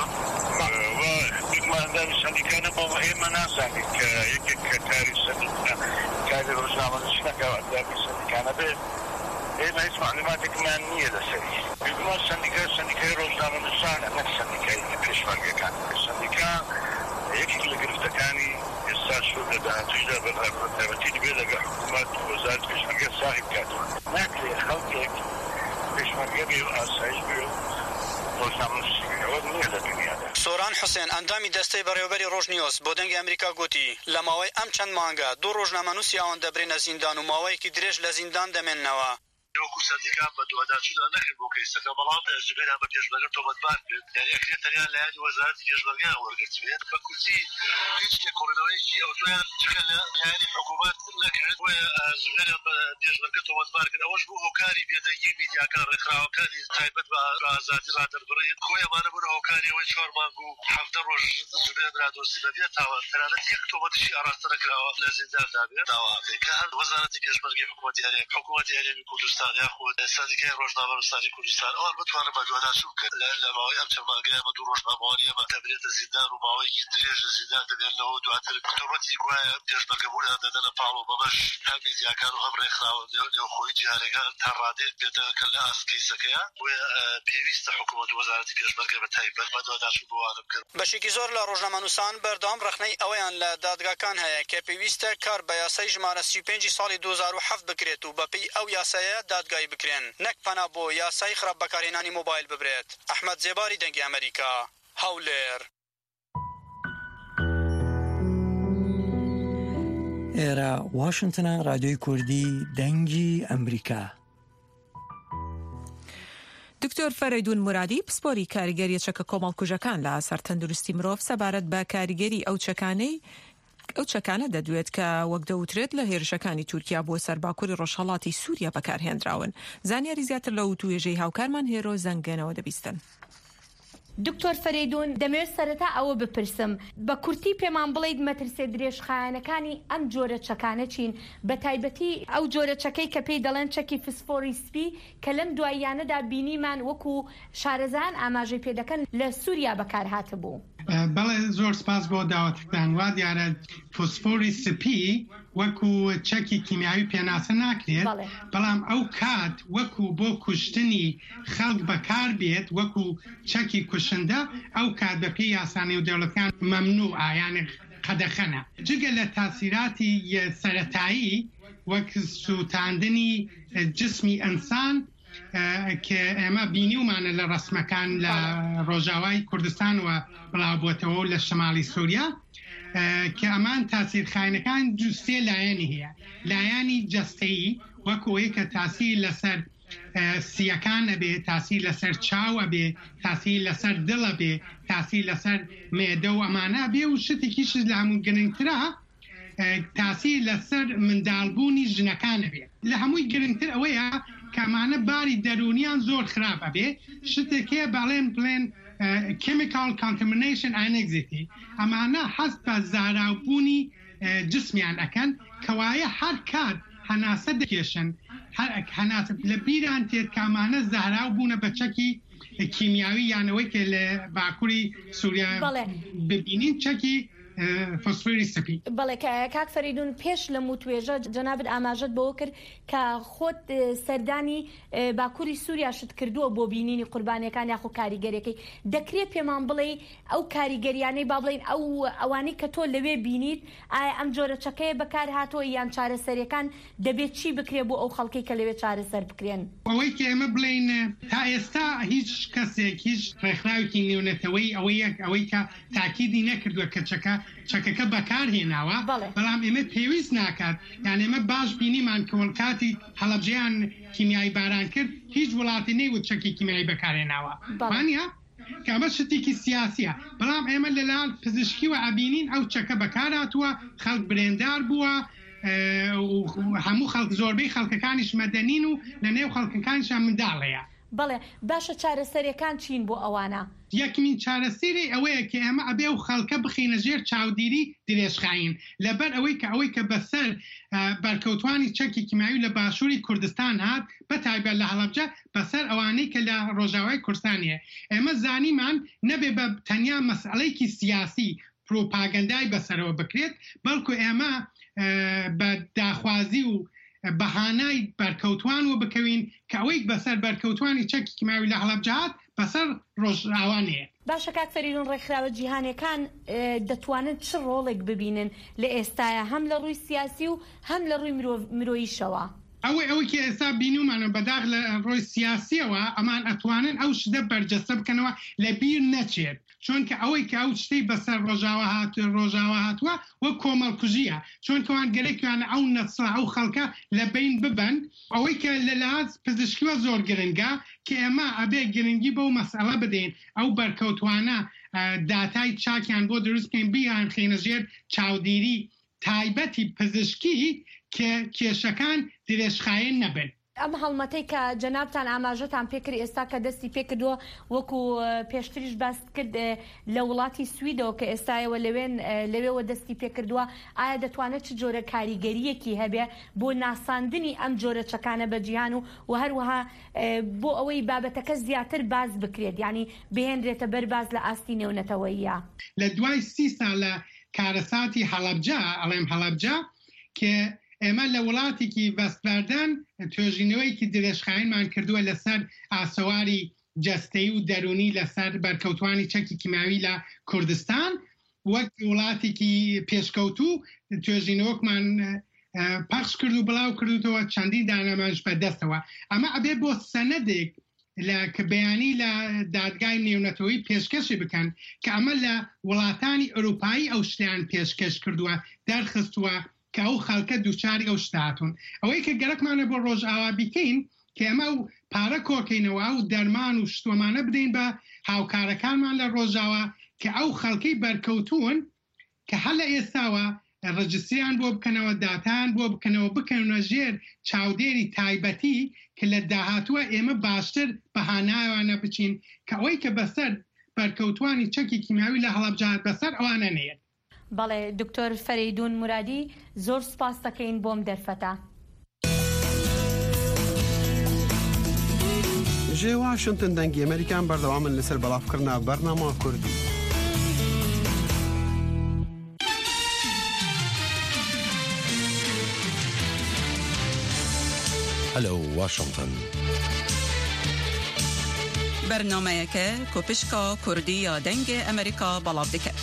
و بێگومان ئەندامی سندیکا نەبووە ئێمە نازانین کە یەکێک کە کاری سندیکا کاری ڕۆژنامە نووسینەکە ئەندامی سندیکانە بێت ئێمە هیچ معلوماتێکمان نییە لەسەری بێگومان سندیکای ڕۆژنامە نووسانە نەک سندیکای پێشمەرگەکان سندیکا یەکێک لە گرفتەکانی ئێستا شو لە داهاتوویدا بەڕێوەتی دەبێت لەگەڵ حکوومەت و وەزارەت پێشمەرگە ساحب کاتەوە ناکرێت خەڵکێک پێشمەرگە بێ و ئاسایش بێ و ڕۆژنامە نووسی بێەوە نییە لە دنیادا. سۆران حوسێن ئەندامی دەستەی بەڕێوەبەری ڕۆژنیۆس بۆ دەنگی ئەمریکا گوتی لە ماوەی ئەم چەند مانگە دوو ڕۆژنامە نووسی ئەوان دەبرێنە زیندان و ماوەیەکی درێژ لە زیندان دەمێننەوە. وەکو سندیکا بە دوواداچوودا نەکرد بۆ کەیسەکە بەڵام زوبێران بە پێشمەرگە تۆمەتبار کرد یعنی ئەکرێت تەنیا لایەنی وەزارەتی پێشمەرگە وەرگرت بێت بە کورتی هیچ تێکۆڕینەوەیەکی ئەو دویان جگە لە لایەنی حکوومەت نەکرد بۆیە زوبێران بە پێشمەرگە تۆمەتبار کرد ئەوەش بۆ هۆکاری بێدەنگی میدیاکان ڕێکخراوەکانی تایبەت بە ئازادی ڕادەربڕین خۆی ئەمانە بوون هۆکاری ئەوەی 4 مانگ و 7 ڕۆژ زوبێر رادۆسی بەبێت تاوان تەنانەت یەک تۆمەتیشی ئاراستە نەکراوە لە زینداندا بێت داواکەی کە هەر وەزارەتی پێشمەرگەی حکوومەتی هەرێمی کوردستان یاخود سندیکای ڕۆژنامە نووسانی کوردستان ئەوان بتوانن بە دوواداچوو بکەن لە ماوەی ئەم چەند مانگەیە ئەمە دوو ڕۆژنامەوانی ئەمە دەبرێتە زیندان و ماوەیەکی درێژ لە زیندان دەبێنەوە دواتر تۆمەتی گوایە پێشمەرگەبوونیان دەدەنە پاڵ و بەمەش هەم میدیاکان و هەم ڕێکخراوە نێوخۆی جیهانیەکان تا ڕادێت بێتەکە لە ئاسکەیسەکەیە بۆیە پێویستە حکوومەت و وەزارەتی پێشمەرگە بە تایبەت بە دوواداچوو بۆوانە بکەن. بەشێکی زۆر لە ڕۆژنامە نووسان بەردەوام ڕخنەی ئەوەیان لە دادگاکان هەیە کە پێویستە کار بە یاسای ژمارە 35 ساڵی 2007 بکرێت و بەپێی ئەو یاسایە دادگای بکرێن نەک پەنا بۆ یاسای خراپ بەکارهێنانی مۆبایل ببرێت. ئەحمەد زێباری دەنگی ئەمریکا هەولێر. ئێرە واشنگتنە رادیۆی کوردی دەنگی ئەمریکا. دکتۆر فەرەیدون مورادی پسپۆری کاریگەری چەکە کۆمەڵکوژەکان لە سەر تەندروستی مرۆڤ سەبارەت بە کاریگەری ئەو چەکانە دەدوێت کە وەک دەوترێت لە هێرشەکانی تورکیا بۆ سەرباکووری ڕۆژهەڵاتی سووریا بەکارهێنراون. زانیاری زیاتر لە وتوێژەی هاوکارمان هێرۆ زەنگەنەوە دەبیستن. دکتۆر فەرەیدون دەمەوێت سەرەتا ئەوە بپرسم بە کورتی پێمان بڵێیت مەترسێ درێژخایەنەکانی ئەم جۆرە چەکانە چین بە تایبەتی ئەو جۆرە چەکەی کە پێی دەڵێن چەکی فسفۆری سپی کە لەم دواییانەدا بینیمان وەکو شارەزان ئاماژەی پێدەکەن لە سووریا بەکارهاتە بوو. بەڵێ زۆر سپاس بۆ داوەتتان وا دیارە فۆسفۆری سپی وەکو چەکی کیمیاوی پێناسە ناکرێت بەڵام ئەو کات وەکو بۆ کوشتنی خەڵک بەکار بێت وەکو چەکی کوشندە ئەو کات بە پێی یاسانی و دەوڵەتەکان مەمنوع ئایانێ قەدەخەنە جگە لە تاسیراتی سەرەتایی وەک سووتاندنی جسمی ئەنسان کە ئێمە بینیومانە لە ڕسمەکان لە ڕۆژاوای کوردستان و بڵاوبووەتەوە لە شەماڵی سووریا کە ئەمان تاسیرخانەکان سێ لایەنی هەیە لایانی جەستەیی وەکوەیە کە تاسی لەسەر سیەکان ئەبێ تاسی لەسەر چاو ئەبێ تاسی لەسەر دڵ ئەبێ تاسی لەسەر مێدە و ئەمانە بێ و شتێکیش لە هەموو گرنگترە تاسی لەسەر منداڵبوونی ژنەکانە بێ لە هەمووی گرنگتر ئەوەیە کەمانە باری دەرونیان زۆر خراپە بێ شتێکێ بڵێن chemical contamination anxiety ئەمانە حەست بە زاراوبوونی جسمیان ئەکەن کەوایە هەر کات هەناسە دەکێشن هەناسە لە بیران تێت کامانە زاراو بوونە بە چەکی کیمیاوی یانەوەی کە لە باکووری سووریا ببینین چەکی فۆسفۆری سپی. بەڵێ کاک فەریدون پێش لە موتوێژە جەنابەت ئاماژەت بەوە کرد کە خۆت سەردانی باکووری سووریا شت کردووە بۆ بینینی قوربانیەکان یاخۆ کاریگەریەکەی دەکرێت پێمان بڵێ ئەو کاریگەریانەی با بڵێن ئەوانەی کە تۆ لەوێ بینیت ئایا ئەم جۆرە چەکەیە بەکار هاتۆ یان چارەسەریەکان دەبێت چی بکرێ بۆ ئەو خەڵکەی کە لەوێ چارەسەر بکرێن؟ ئەوەی کە ئێمە بڵێن تا ئێستا هیچ کەسێک هیچ ڕێکخراوێکی نێونەتەوەی ئەوەی کە تاکیدی نەکردووە کە چەکەکە بەکار هێناوە بەڵام ئێمە پێویست ناکات یان ئێمە باش بینیمان کە وڵکاتی هەڵەبجەیان کیمیایی باران کرد هیچ وڵاتی نەیوت چەکی کیمیایی بەکارهێناوە وانە کە ئەمە شتێکی سیاسیە بەڵام ئێمە لەلایەن پزیشکیوە ئەبینین ئەو چەکە بەکار هاتووە خەڵک برێندار بووە هەموو خەڵک زۆربەی خەڵکەکانیش مەدەنین و لە نێو خەڵکەکانیشان منداڵەیە. بەڵێ باشە چارەسەریەکان چین بۆ ئەوانە؟ یەکمین چارەسەری ئەوەیە کە ئێمە ئەبێ و خەڵکە بخینە ژێر چاودێری درێژخاین لەبەر ئەوەی کە بەسەر بەرکەوتوانی چەکی کیمیاوی لە باشووری کوردستان هات بەتایبەت لە هەڵەبجە بەسەر ئەوانەی کە لە ڕۆژاوای کوردستانیە ئێمە زانیمان نەبێ بە تەنیا مەسئلەیەکی سیاسی پرۆپاگەندای بەسەرەوە بکرێت بەڵکو ئێمە بە داخوازی و بەهانای بەرکەوتوان بکەوین کە ئەوەی بەسەر بەرکەوتوانی چەکی کیمیاوی لە هەڵەبجات بەسەر ڕۆژاوانەیە. باشە کاک فەریدون ڕێکخراوە جیهانیەکان دەتوانن چ ڕۆڵێک ببینن لە ئێستاە هەم لە ڕووی سیاسی و هەم لە ڕووی مرۆییشەوە؟ ئەوەی کە ئێستا بینومانە بەداغ لە ڕۆی سیاسیەوە ئەمان ئەتوانن ئەو شتە بەرجەستە بکەنەوە لە بیر نەچێت چونکە ئەوەی کە ئەو شتەی بەسەر ڕۆژاوە هاتووە وە کۆمەڵکوژیە چونکەوان گەلێکیانە ئەو نەسڵ ئەو خەڵکە لە بین ببن ئەوەی کە لە لەهاز پزیشکیوە زۆر گرنگە کە ئێمە ئەبێ گرنگی بەو مەسئلە بدەین ئەو بەرکەوتوانە داتای چاکیان بۆ دروستکەین بیان خێنە ژێر چاودێری تایبەتی پزیشکی کە کێشەکان درێژخایەن نەبن. ئەم هەڵمەتەی کە جەنابتان ئاماژەتان پێکرد ئێستا کە دەستی پێکردووە وەکو پێشتریش باس کرد لە وڵاتی سویدەوە کە ئێستایەوە لەوێەوە دەستی پێکردووە ئایا دەتوانێت چ جۆرە کاریگەریەکی هەبێ بۆ ناساندنی ئەم جۆرە چەکانە بە جیهان و هەروەها بۆ ئەوەی بابەتەکە زیاتر باز بکرێت ینی بهێنرێتە بەرباز لە ئاستی نێونەتەوەیە لە دوای 30 ساڵ لە کارەساتی هەڵەبجە ئەڵێم هەڵەبجە کە ئێمە لە وڵاتێکی بەستباردان توێژینەوەیکی درێژخایینمان کردووە لەسەر ئاسەواری جەستەیی و دەرونی لەسەر بەرکەوتوانی چەکی کیمیاوی لە کوردستان وەک وڵاتێکی پێشکەوتوو توێژینەوەکمان پەخش کرد و بڵاو کردوتەوە چەندین دانەمانش بەدەستەوە ئەمە ئەبێ بۆ سەنەدێک کە بەیانی لە دادگای نێونەتەوەی پێشکەشی بکەن کە ئەمە لە وڵاتانی ئەوروپایی ئەو شتیان پێشکەش کردووە دەرخستووە کە ئەو خەڵکە دووچاری ئەو شتاتون ئەوەی کە گەرەکمانە بۆ ڕۆژئاوا بیکەین کە ئەمە و پارە کۆکەینەوە و دەرمان و شتوەمانە بدەین بە هاوکارەکانمان لە ڕۆژاوە کە ئەو خەڵکەی بەرکەوتون کە هەل لە ئێستاوە ڕەجستریان بۆ بکەنەوە داتان بۆ بکەنەوە بکەنەوە ژێر چاودێری تایبەتی کە لە داهاتووە ئێمە باشتر بەهانایوانە بچین کە ئەوەی کە بەسەر بەرکەوتوانی چەکی کیمیاوی لە هەڵەبجات بەسەر ئەوانە نێت. بەڵێ دکتۆر فەریدون مرادی زۆر سپاس دەکەین بۆم دەرفەتە. ژێ واشنتن دەنگی ئەمریکان بەردەوامن لەسەر بەڵافکردنا بەرنامە کوردی. هەلو واشنتن بەرنامەیەکە کۆپشکا کوردی یا دەنگی ئەمریکا بەڵاو دەکات.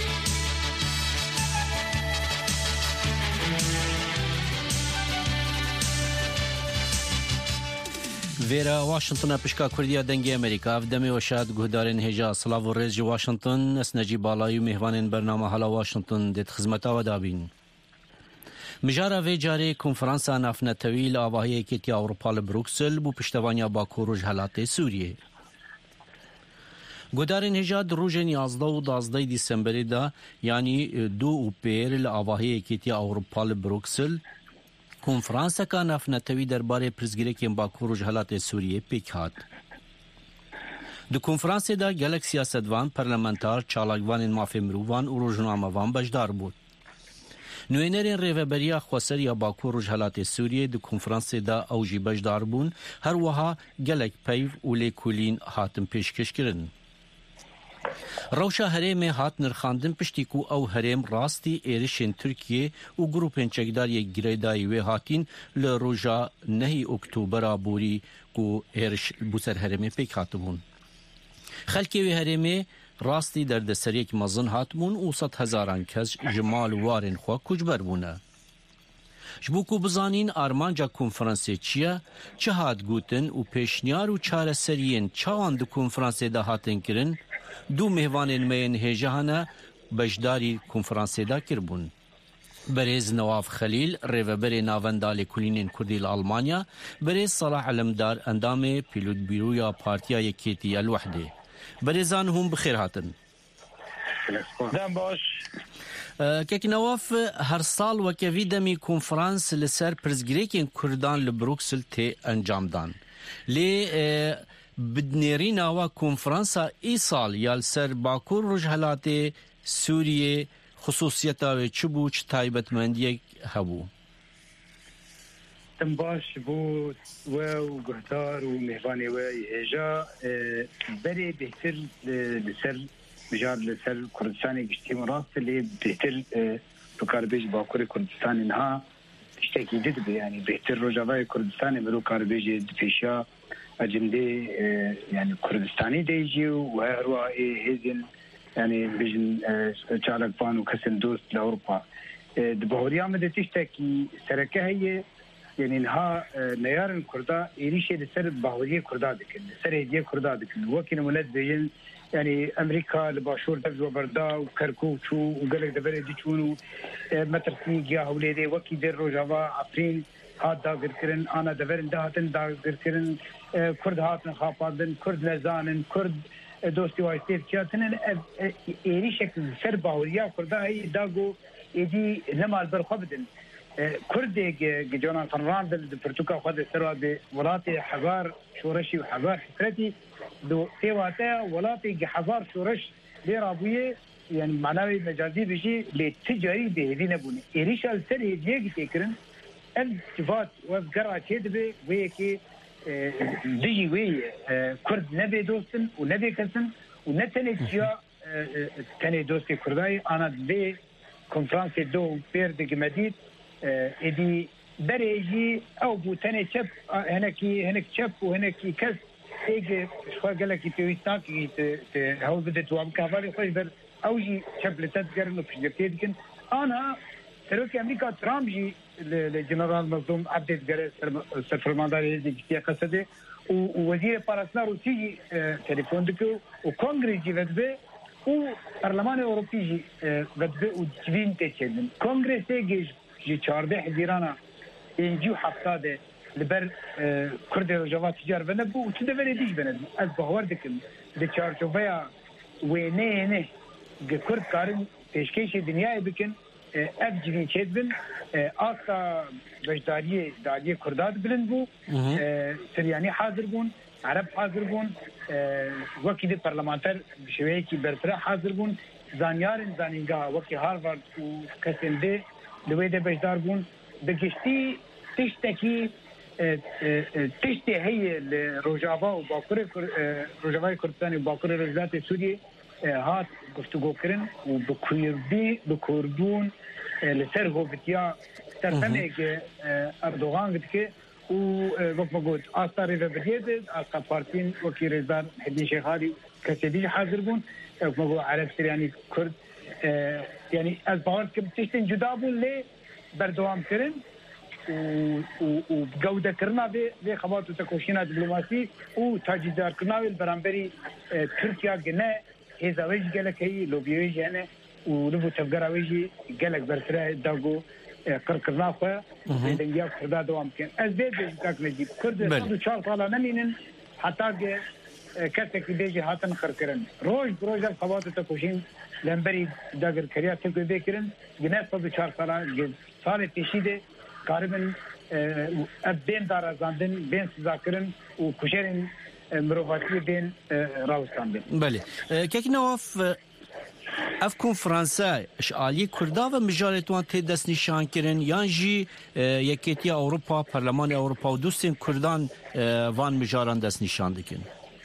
Vera Washington pişka Kurdiya dengê Amerîka ev demê weşad guhdarên hêja Slav û Rêz ji Washington esnecî balayî mêhvanên bername hala Washington dê xizmeta we dabîn. Mijara vê carê konferansa navnetewî li avahiyê Yekîtiya Ewropa li Bruksel bû piştevaniya Bakur û ji helatê Sûriyê. Guhdarên hêja di rojên 11 û 12 Dîsemberê de yanî 2 û pêr li avahiyê Yekîtiya Ewropa li Bruksel konferanseka navnetewî derbarê pirsgirêkên Bakur û ji helatê Sûriyê pêk hat. Di konferansê de gelek siyasetvan, parlamentar, çalakvanên mafê mirovan û rojnamevan bejdar bûn. Nûênerên rêveberiya xweseriya Bakur û ji helatê Sûriyê di konferansê de ew jî bejdar bûn, her wiha gelek peyv û lêkolîn hatin pêşkêşkirin. روشا هرم هات نرخاندن پشتی کو او هرم راستی ایرشن ترکیه و گروپن چکداری گریدایی و هاتین لروجا نهی اکتوبر بوری کو ایرش بوسر هرم پیک هاتبون. خلکی و هرم راستی در سریک مزن هاتمون و 100,000 کس جمال وارن خوا کجبر بونه. جبوکو بزانین آرمانجا کنفرانسی چیه چه هات گوتن و پیشنیار و چاره سریین چاوان دو کنفرانسی دا هاتن کرن دو مهوانین مین هجهانه بجداری کنفرانسی دا کربون. برز نواف خلیل ریوبر ناوندال کلینین کردی لالمانیا برز صلاح علمدار اندام پیلوت بیرویا پارتیا یکیتی الوحده. برزان هم بخیر هاتن. دم باش. که نواف هر سال وکوی دمی کنفرانس لسر پرزگریکین کردان لبروکسل تی انجام دان. لی بدنیرین آوا کنفرانسا ای سال یال سر باکور رجحلات سوریه خصوصیتا و چبوچ تایبتمندی هبو. دم باش بو و گهدار و مهوانی و ایجا بری بهتر لسر بجار لسر کردستانی گشتی راست لی بهتر بکاربیج باکور کردستانی نها اشتاکی دید بی یعنی بهتر روجاوای کردستانی برو کاربیج دپیشا اجنده یعنی کردستانی دیجی و هروا هیزن یعنی بیجن چالک پان و کسن دوست لأوروپا دبهوری آمده تشتاکی سرکه هیه یعنی نها نیارن کردا ایریشه لسر بهوری کردا دکن لسر هدیه کردا دکن وکی نمونت بیجن يعني امريكا لباشور دبز وبردا وكركوك وقالك دبر ديچونو مترسي جا وليدي وكي دير روجاوا عفرين هات داغر كرن انا دبر دهاتن داغر كرن كرد هاتن خافادن كرد لزانن كرد دوستي وايستيف چاتن ايري شكل سر باوريا كردا هي داغو ايدي لما البرخبدن كرد جوناثان راندل برتوكا خد سروا بولاتي حجار شورشي وحجار حسرتي دو سواتا ولاتي حجار شورش لرابيه يعني معناوي مجازي بشي للتجاري بهذه نبوني إيريش السر هديك تكرن التفات وفقرة كذبة ويكي ديجي وي كرد نبي دوستن ونبي كسن ونتنجيا تاني دوستي كرداي أنا دي كونفرانسي دو بيرد جمديد إدي بريجي أو بوتاني شب هناك شب وهناك كس إيجي شو قال لك تيويستان كي هو بدت وام كافاري خوش بر أوجي شب لتذكر في جبتيدكن أنا تروكي أمريكا ترامب جي الجنرال مظلوم عبد الجرس السفرمانداري هذي كتير قصده ووزير بارسنا روسي تليفون دكو وكونغرس جي بدبه وبرلمان أوروبي جي بدبه وجبين تشيلن كونغرس يجي 14 حزيرانا ينجيو حفصاده لبر كرد رجوات تجار بنبو وتدبر ديج بنبو از باور دكم دچارچوبيا وينه كرد كارن تشكيش دنيا بكن ابجين چدبن اسا وجداريه داليه كردات بلندبو سرياني حاضر بون عرب حاضر بون وكيل برلمانتر بشويكي برترا حاضر بون زانيارن زانينغا وكي هارفارد وكسنده لويده بجدار بون بگشتي تشتكي تشتي هي الروجافا وباكور روجافا كردستان وباكور رجلات سوريا هات گفتگو کرن و بکردون لسر هوفتیا ترتمه که اردوغان گفت که و وقت مگود آستاری و بدید آستا پارتین وکی رزدار حدی شیخاری کسی دیج حاضر بون وقت مگود عرب سریانی کرد یعنی از باور که تشتین جدا بون لی بردوام کرن و جودة كرنا بخبات وتكوشينا دبلوماسي وتاجدار كرنا بالبرامبري تركيا جنا إذا ويج جالك هي لوبيويج هنا ولبو تفجر ويجي جالك برترا داغو كرنا خا بدنيا كردا دوام كان أزيد كاك نجيب كرد صدو شال طالا نمينن حتى كتك بيجي هاتن خركرن روج خبات وتكوشين لمبري داغر كريا تلقي بيكرن جنا صدو شال طالا صار تشيده قاربن بين دار زاندن بين سزاكرن وكشرين مروفاتي بين راوستان بله كيك نواف اف کنفرانسا اشعالی کردا و مجالتوان تی دست نشان کرن یان جی یکیتی اروپا پارلمان اروپا و دوستین کردان وان مجاران دست نشان دکن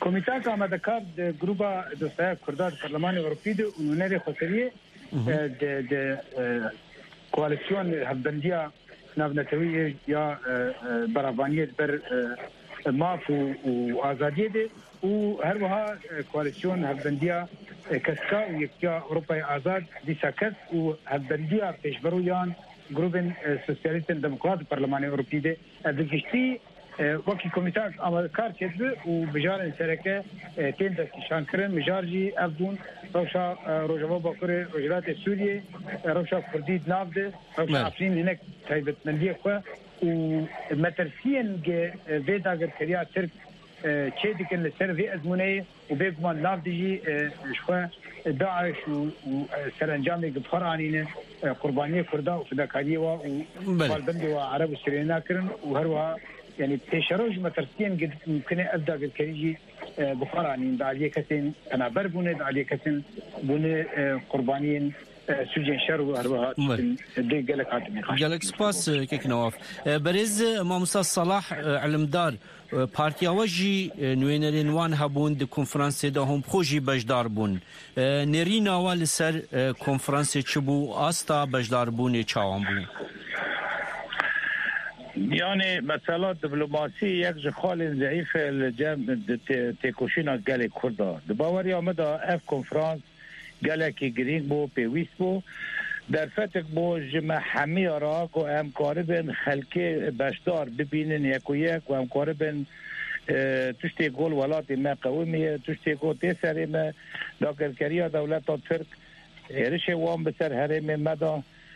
کمیته که آمده کار گروه دوستای کردان پارلمان اروپی ده اونونری خسریه ده کوالسیون هفبندیا نافنتوی یا برابانیت بر ماف و آزادی ده و هر وها کوالسیون هفبندیا کسکا و یکیا اروپای آزاد دیسا کس و هفبندیا پیشبرویان گروه سوسیالیست دموکرات پارلمان اروپی ده ادگشتی وکی کمیته آماده کار کرده و بجار سرکه تیم دستشان کردن مجارجی افدون روشا روجوا باکر روجلات سوریه روشا کردی نافده روشا افرین لینک تایبت مندی خو و مترسین که ویدا کریا ترک چه دیکن لسر وی ازمونه و بگمان نافدی شخو داعش و سرانجامی گفرانینه قربانی کردا و فداکاری و بالبندی و عرب و سرینا کرن و هروا يعني تشروج مترسين قد ممكن ابدا بالكريجي بخارانين دعليه كسن انا بربونه دعليه كسن بونه قربانين سجن شر واربعات دي قالك عادي قالك سباس كيك نواف برز ماموسا صلاح علمدار بارتيا وجي نوينرين وان هبون دي كونفرنس دا هم بروجي بجدار بون نرينا والسر كونفرنس چبو استا بجدار بون چاوان بون يعني مسألة دبلوماسي يكج خال ضعيف الجام تيكوشينا قال كردا دباوري مدى اف كونفرنس قال كي جرين بو بيويس بو در فتك بو جمع حميرا كو ام قاربن خلقي بشدار ببينن يكو يك و ام قاربن تشتي قول ولاتي ما قومي تشتي قول تيسري ما لكن كريا دولة ترك رشي وان بسر هرم مدى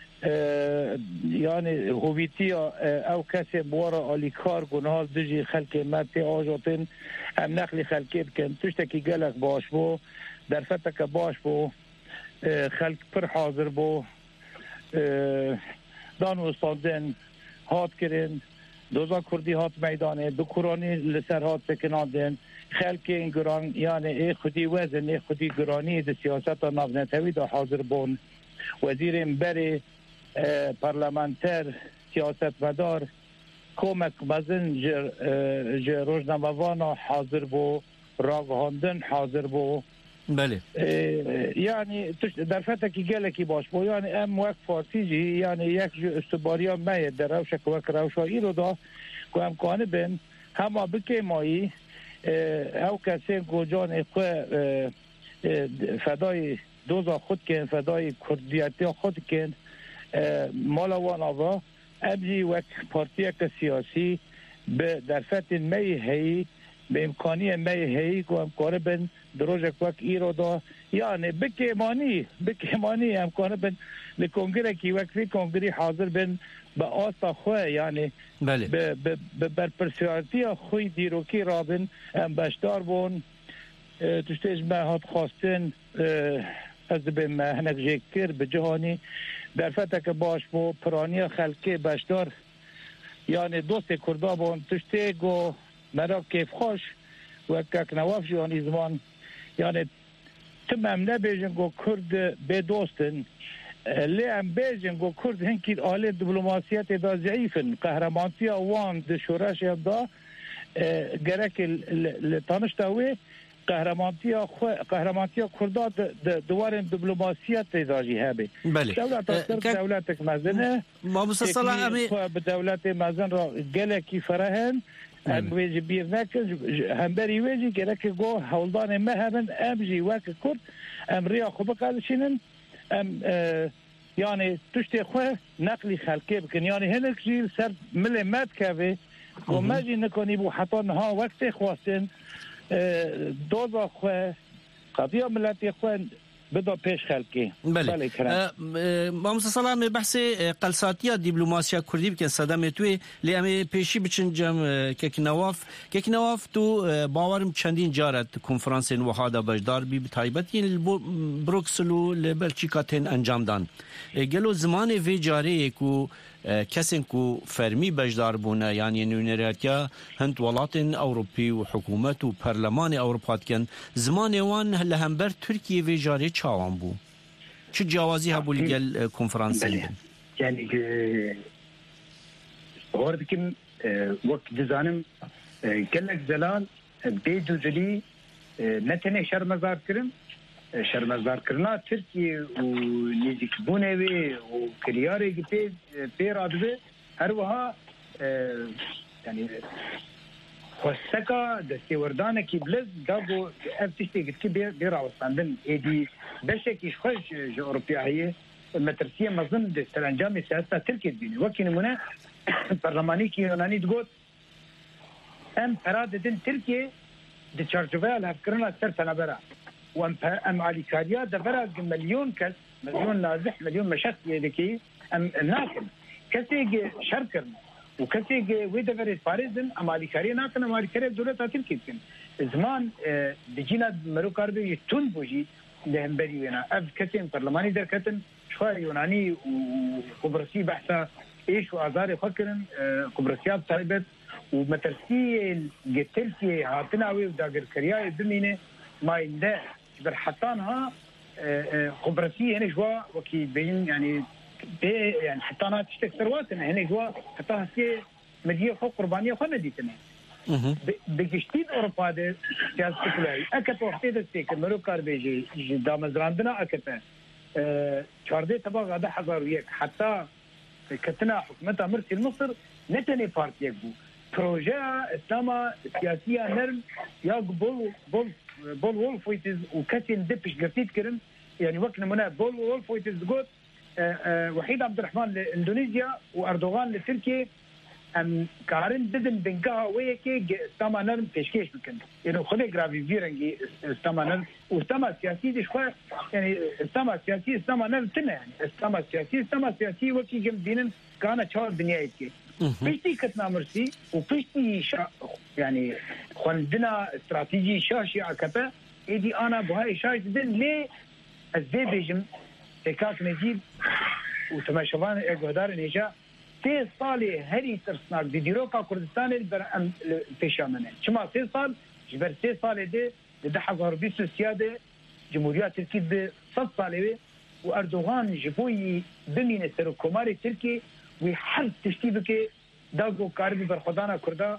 يعني هویتیا او کسی بوارا آلیکار گناه دجی خلق مدتی آجاتین هم نخلی خلقی بکن تشتکی گلک باش بو در فتک باش بو خلق پر حاضر بو دان استاندن هات کرن دوزا کردی هات میدانه دو کرانی لسر هات سکناندن خلق این گران یعنی ای خودی وزن ای خودی گرانی ده سیاست نافنتوی ده حاضر بون وزیر بری پارلمانتر سیاست مدار کمک مزن روزنامه‌وان حاضر بو راگهاندن حاضر بو بله یعنی در فتح کی گله کی باش بو یعنی ام وقت فارسی جی یعنی یک جو استباریا می در روش وک روشایی رو دا کو امکان بن همه بکی مایی او کسی گوجان خو فدای دوزا خود کن فدای کردیتی خود کن مالا واناوا ابجی وک پارتیا که سیاسی به در فتح می هی به امکانی می هی که امکانه بین دروژک وک ایرو دا یعنی بکیمانی امکانه بین لکنگره کی وک فی کنگری حاضر بین به آسا خواه یعنی بله به برپرسیارتی خوی دیروکی رابن ام بشدار بون تشتیج ما هات خواستن از به مهنک جکر به جهانی در فتح باش بو پرانی خلقی بشدار یعنی دوست کردا بون تشتیگو مرا کیف خوش و که نواف جوانی زمان یعنی تمام نبیجن گو کرد به دوستن لیم بیجن گو کرد هنکی آله دیپلماسیت دا ضعیفن قهرمانتی وان د شورش دا گرک لتانشتاوی قهرمانتی کردا دوار دیپلماسیت داجی هبه بله دولت مزنه ما مستصلا به دولت مزن را گلکی فرهن هم ویجی بیر نکن هم بری ویجی گرک گو حولدان مهبن ام جی وک کرد ام ریا خوب قدشینن ام یعنی تشتی خواه نقلی خلقی بکن یعنی هنک جیل سر ملمت که و مجی نکنی بو حتی نها وقت خواستن دوزا خواه قضیه ملتی خواه بدا پیش خلقی بله ما مستسلام بحث قلساتیا دیپلوماسیا کردی بکن صدام توی لیام پیشی بچن جم کک نواف تو باورم چندین جارت کنفرانس وحادا بجدار بی بتایبتی بروکسل و بلژیکاتن انجام دان گلو زمان وی جاری کو کسین کو فرمی بجدار بونه یعنی نونریتیا هند ولاتن اوروپی و حکومت و پارلمان اروپا کن زمان وان لهمبر ترکیه وی جاری چاوان بو چه جوازی ها بولی گل کنفرانس یعنی وردکم وقت دزانم گلک زلال بیدو زلی نتنه شرمزار کرن شرمزار کرنا ترکیه و نزدیک بونوی و کریاره گپی پیرادبه هر وها یعنی خستکا دستوردانه کی بلز داغو افتشتی کی بیراوستاندن ایدی بشکیش خوش اروپیایی مترسیه مزن دستر انجام سیاست ترکیه بینی وکی نمونه برلمانی کی یونانی دگوت ام پراددن ترکیه د چارچوبه الافکرنا سر تنبرا وام علیکاریا دبرا مليون کس مليون نازح مليون مشخص يدكي ام ناكن كسي شركر وكسي ويدفر باريزن ام علیکاریا ناكن ام علیکاریا دولت ترکیه کن زمان دجینا مروکاربی یتون بوجی لهمبري وینا اف کسیم برلمانی درکتن شوي يوناني وقبرصي بحثه ايش وازار فكرن قبرصيات طالبت ومترسيه جتلسي هاتناوي وداغر كرياي بمينه ما ينده برحطانها قبرصيه هنا جوا وكي بين يعني يعني حطانها تشتك ثرواتنا هنا جوا حطاها سي مديه فوق قربانيه فنديتنا بجشتيد اوروبا ده سياسه كلها اكت وقتي دستيك مروكار بيجي دامزراندنا اكت چارده تبا غدا حزار ويك حتى كتنا حكومتها مرسي مصر نتني بارتيك بو بروجه اسلاما سياسيه نرم يا بول وولف ويتز وكتن دبش قرتيت كرن يعني وقت نمنا بول وولف ويتز قلت وحيد عبد الرحمن لاندونيسيا واردوغان لتركيا ام كارن بدن بنكها ويكي اسلاما نرم بيشكيش بكن يعني خلي جرافي فيرنجي اسلاما نرم واسلاما سياسي دي شوي يعني اسلاما سياسي اسلاما نرم تنا يعني اسلاما سياسي وكي جنب بينن كان شهر دنيايتي بيشتي كتنا مرسي وبيشتي يعني خندنا استراتيجي شاشي عكبه ايدي انا بهاي شايت دن ليه الزيبيجم تكاك نجيب وتماشوان اقودار نيجا 3 سال هري ترسناك دي ديروكا كردستان البيشامنه شما 3 سال جبر 3 سال دي لدحق غربي السياده جمهوريه تركيا ب 6 سال واردوغان جبوي بمين سركوماري تركي وحرب تشتيبك داغو كاربي برخدانا كردا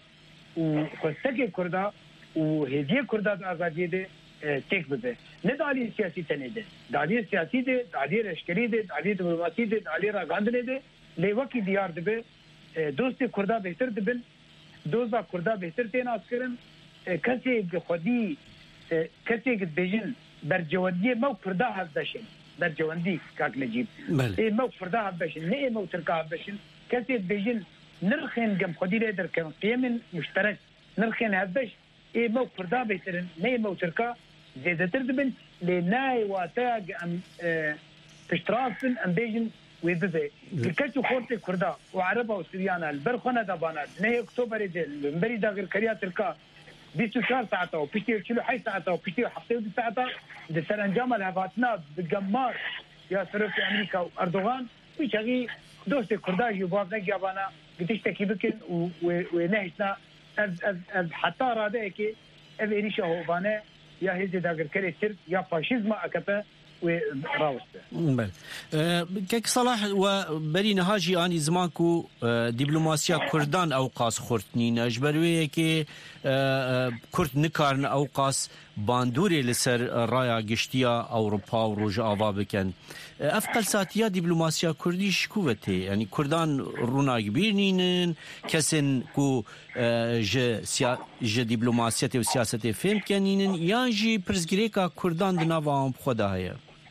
وخستكي كردا وهديه كردا ازاديه دي تك بده ندالي سياسي تنيده دالي سياسي دي دالي لشكري دي دالي دبلوماسي دي دالي راغاندني دي لوكي ديار دبه دوست كردا بهتر دبن دوزا كردا بهتر تين اسكرن كسي خدي كسي بيجن برجوديه مو كردا هدشن برجوندي كاك نجيب اي مو فردا هبشن ني مو تركا هبشن كسي بيجن نرخن جم خدي ليدر كم قيم مشترك نرخن هبش اي مو فردا بيترن ني مو تركا زيد تردبن لناي واتاج ام تشترافن ام بيجن ويبزي الكتو خورتي كردا وعربه وسريانا البرخونه دبانات ني اكتوبر دي المبري داغر كريا تركا 24 ساعه وبيشتي كيلو حي ساعه وبيشتي حقيقه ساعه ده سرانجام الهفاتنا بالجمار يا سرف امريكا واردوغان ويشغي دوست كرداج يبغى جابانا بتشتكي بكن ونهشنا حتى راديكي ابينيش هو بانا يا هيزي داغر كري ترك يا فاشيزم اكبه وراوسته بله كيك صلاح وبري نهاجي اني زمانكو دبلوماسيا كردان اوقاس خورتنين اجبروي كي كرد نكارن اوقاس باندوري لسر رايا گشتيا اوروبا وروج اوا بكن افقل ساتيا دبلوماسيا كردي شكوته يعني كردان رونا كبيرنين كسن كو ج دبلوماسيا و سياسته فهم كنين يانجي برزگريكا كردان دناوام خدا هي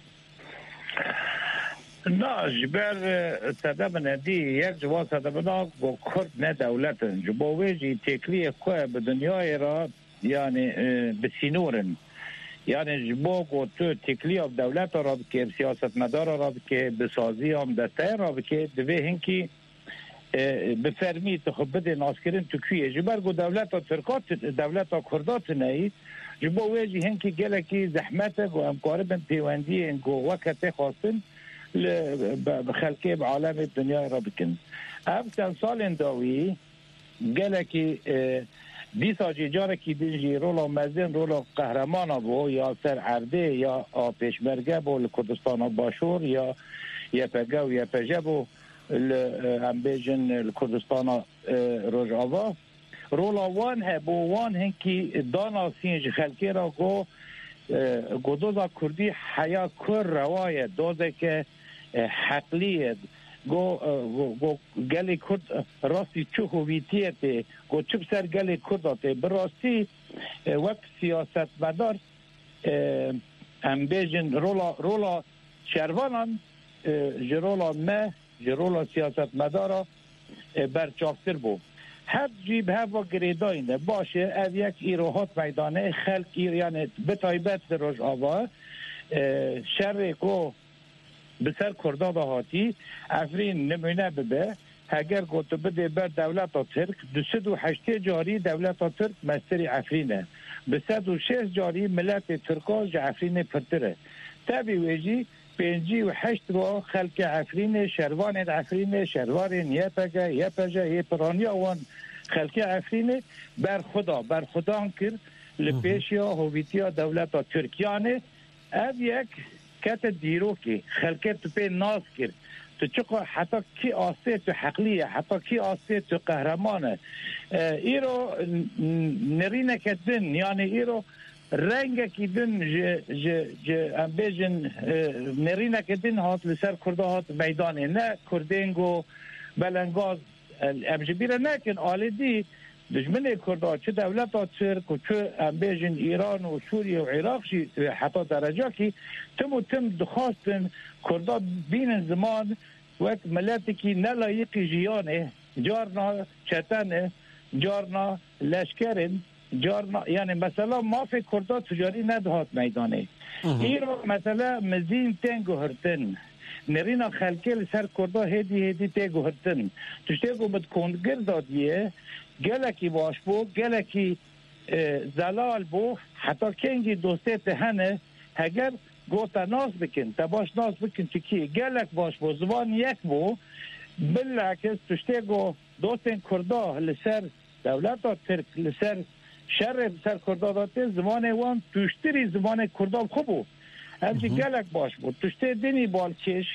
نا جبر سبب ندی یک جواز سبب با کرد نه دولت جبویجی تکلیه که به دنیای را یعنی بسینورن یعنی جبو و تو تکلیه دولت را که سیاست مدار را که بسازی هم دسته را که دوی هنکی بفرمی تخبت ناسکرین تکیه جبر گو دولت ترکات دولت کردات نهید جبویجی هنکی گله که زحمت و امکاربن پیوندی انگو وقت خواستن بخلقه بعالم الدنيا رابكن كان سال داوي قالك ديسا جاركي ديجي رولا مزين رولا قهرمان ابو يا سر عرده يا پیشمرگه بو الكردستان باشور يا پگو يا پجبو ام بيجن الكردستان روجاوا رولا وان هبو وان هنکی دانا سینج خلکی را گو دوزا کردی حیا کر روایت دوزه که حقلیت گو گلی کرد راستی چه هویتیته گو چه بسر گلی کرداته براستی وقت سیاست مدار هم بیجن رولا شروانان جرولا ما جرولا سیاست مدارا برچافتر بو هر جیب هوا گریداینه باشه از یک ایروهات میدانه خلق یعنی بتایبت در روش آوا شر کو بسر کردا دهاتی افرین نمونه ببه اگر گوت بده بر دولت ترک 208 جاری دولت ترک مستری افرینه به 106 جاری ملت ترکا افرین پرتره تابی ویجی 58 رو خلق افرین شروان افرین شروان یپجه یپرانیا وان خلق افرین بر خدا کرد لپیشیا هویتیا دولت ترکیانه از یک کت دیروکی خلقت پی ناز کرد تو چقدر حتی کی آسته تو حقلیه حتی کی آسته تو قهرمانه ایرو نرینه کدن یعنی ایرو رنگ کی دن ام بیجن نرینه کدن هات لسر کرده هات میدانه نه کردینگو بلنگاز امجبیره نکن آلیدی دشمن کرده چه دولت ترک و چه ام بیجن ایران و سوریه و عراق حتی درجه کی تم دخواستن کرده بین زمان وقت ملتی که نلایقی جیانه جارنا چتنه جارنا لشکرن جارنا یعنی مثلا مافی کرده تجاری ندهات میدانه این رو مثلا مزین تنگو هرتن نرینا خلکل سر کرده هدی تنگو هرتن تشتگو بد کندگر دادیه گلکی باش بو گلکی زلال بو حتی کنگی دوسته تهنه اگر گوتا ناز بکن تباش ناز بکن چکی گلک باش بو زبان یک بو بلعکس تشتگو دوستین کرده لسر دولت ترک لسر شر سر کرده داته زمان وان توشتری زمان کرده خوبو همچه گلک باش بو تشته دینی بالکش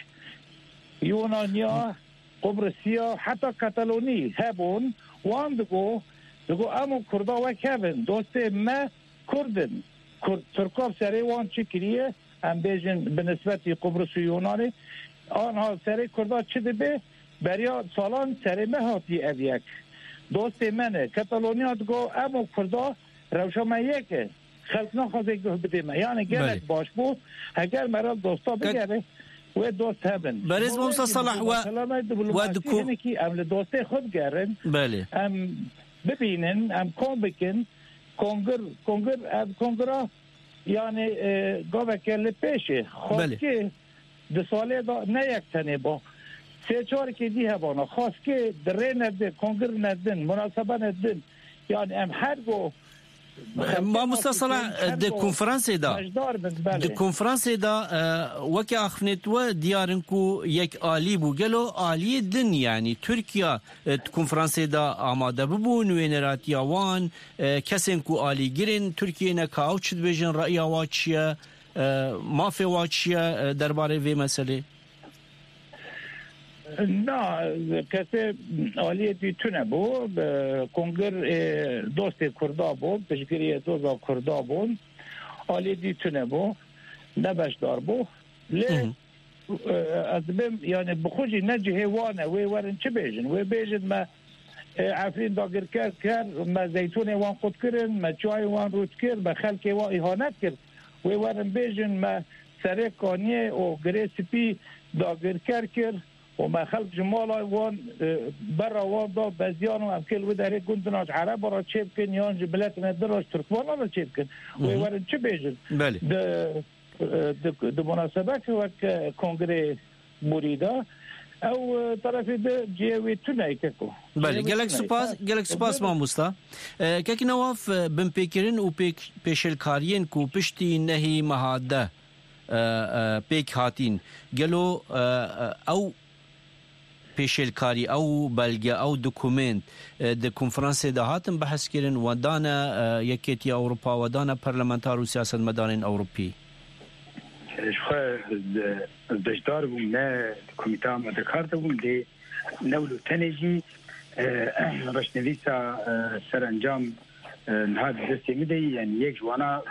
یونانیا قبرسیا حتی کتالونی هبون وان دگو امو کرده وکبن دوسته ما کردن ترکاب سری وان چی کریه هم بیجن به نسبت قبرس و یونانی آنها سری کرده چه دبه بریا سالان سری مهاتی اویک دوست منه کتالونیا دگو امو کرده روشا ما یکه خلق نخوازه بده ما یعنی گلک باش بو اگر مرا دوستا بگره و دوست هبن برز موسى صلاح و ام دوسته خود گرن بله ام ببینن ام کن بکن کنگرا یعنی گوه که لپیشه خواست که ده ساله دا نه یک تنه با 3-4 که دی هبانا خواست که دره ندن کنگر ندن مناسبه ندن یعنی ام هر گو ما مستصلح د کنفرانس دا وکی اخفنت و دیارنکو یک عالی بو گلو عالی دن یعنی ترکیا کنفرانس دا آماده ببون وینرات یاوان کسین کو عالی گرین ترکیه نکاو چد بیجن رأی واچیه مافی واچیه درباره وی مسئله نه کسی عالی دیتونه بو کنگر دوست کردا بو پشگیری دوزا کردا بو عالی دیتونه بو نبشدار بو لی از بیم یعنی بخوشی نجه وانه وی ورن چه بیجن وی بیجن ما عفرین داگر کرد ما زیتون وان خود کرن ما چای وان رود کرد ما خلق وان ایهانت کرد وی ورن بیجن ما سره کانیه و گریسپی داگر کرد و ما خلق جمال وان برا وان دا بزیان و امکل و داره گندناش عرب را چه بکن یا جبلت ندراش ترکوان را چه بکن و ورن چه بیجن بله ده مناسبه که وقت کنگره موریده او طرف ده جیوی تونه که بله گلک سپاس ما مستا که نواف بم پیکرین و پیشلکارین کو پشتی نهی مهاده پیک هاتین گلو او پیشلکاری او بلگه او دکومنت د کنفرانس ده هاتم بحث کردن و دانا یکیتی اروپا و دانا پارلمانتار و سیاست مدارین اروپی دشدار بوم نه کمیته مدکارت بوم دی نولو تنجی رشنویسا سرانجام نهاد دستی میدهی یعنی یک جوانا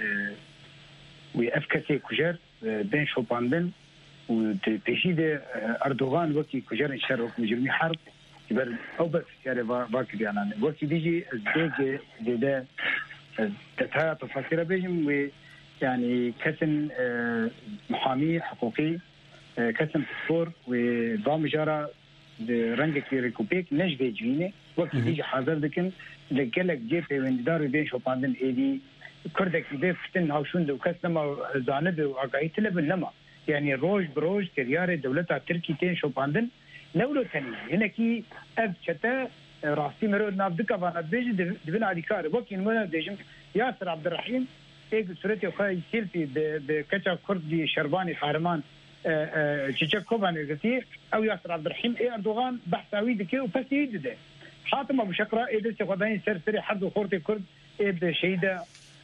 و افکسی کجر بین شوپاندن و پیشید اردوغان وکی کجر شر و مجرمی حرب بر او بس يعني واكد يعني وقت بيجي الزوج ده تتها تفاصيل بيجم ويعني كسن محامي حقوقي كسن فور وضام جارة رنجك ريكوبيك نش بيجينه وقت بيجي حاضر لكن لقلك جيب وندار بين شوباندن ايدي كردك ده فتن هاوشون ده وكسنما زانب وعقايد تلبن لما يعني روج بروج كريار دولتها تركي تين شوباندن نولو ثاني هنا كي أب شتى راسي مرو نابدك فانا بيجي دبنا على كار وكين منا ديجم ياسر عبد الرحيم إيج سورتي خاي سيلفي بكتشا كردي شرباني قهرمان تشيك كوباني كثير أو ياسر عبد الرحيم أردوغان بحثاوي دكي وفسي ده حاتم أبو شقرة إيه دست خداني سرسري حد وخورتي كرد إيه بشيدة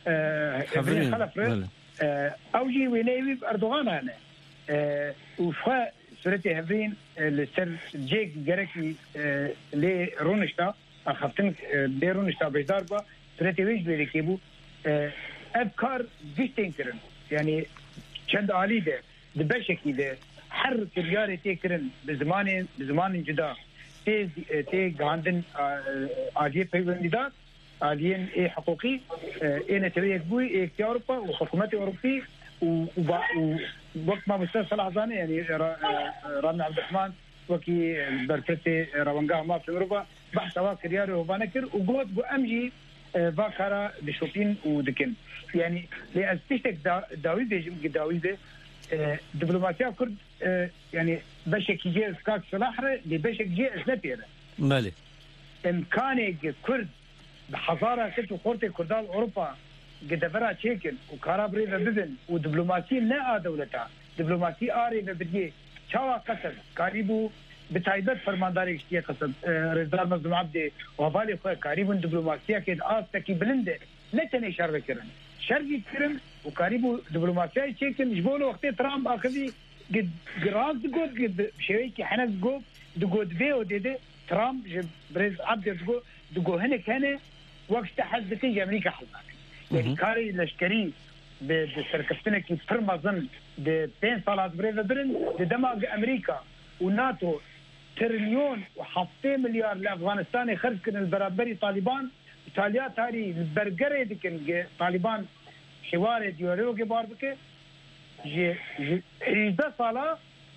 خلف أو جي وينيوي أردوغان أنا وفا سورتي هفرين لسر جيك جركي لي رونشتا أخفتن لي رونشتا بجداربا سورتي ويش بيركيبو أبكار جيشتين كرن يعني چند عالي ده دبشكي ده حر كرياري تيكرن بزمان جدا تي غاندن عالية بيوندات عاليين ايه حقوقي ايه نتويك بوي ايه اوروبا وحكومات اوروبيه ووقت ما مستشفى صلاح زاني يعني رامي عبد الرحمن وكي بركتي روانقاه ما في اوروبا بحث واكر ياري وبانكر وقود بأمجي باكارا بشوبين ودكن يعني لأستشتك داويدة دبلوماسيا كرد يعني بشك يجي سكاك صلاحرة لبشك جي اسلتيرة مالي امكاني كرد بحضارة كنت وخورتي كردال اوروبا قدفرها تشيكن وكارابري ببن ودبلوماسي لا دولتها دبلوماسي آري ببديه شاوا قصد قريبو بتايبت فرمانداري اشتيا قصد رزدار مظلوم عبدي وفالي خواه قريبو دبلوماسيا كد آستكي بلنده نتني شر بكرن شر كرن وقريبو دبلوماسيا تشيكن جبولو وقتي ترامب اخذي قد قراز دقود قد شويكي حنس دقود دقود بيو ديدي ترامب بريز عبدي دقود هنك هنا وقت تحزكي امريكا حزاك يعني كاري لشكري بسركفتنا كي فرمازن د 5 سالات بريفا برن دماغ امريكا وناتو تريليون وحفظي مليار لافغانستان خرج كن البرابري طالبان ايطاليا تاري البرجري دكن طالبان حوار ديالوج باربكه جي 11 ساله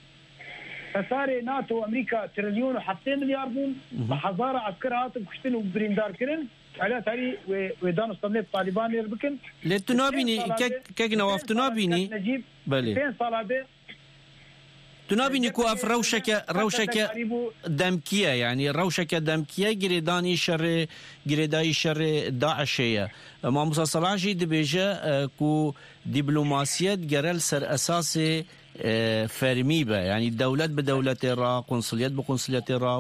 فصار ناتو امريكا تريليون وحفظي مليار بون بحضاره عسكرات كشتن وبريندار كرن على تاري ويدان استملت طالبان يربكن لتنابيني كيك نواف تنابيني بله 2 صلاده تنابيني كو اف روشك دمكيه يعني روشك دمكيه جريداني شر جريداي شر داعشيه ما موسى صلاحي دبيجه كو دبلوماسيات جرال سر اساس فرميبه يعني الدولات بدولة را قنصليات بقنصليات را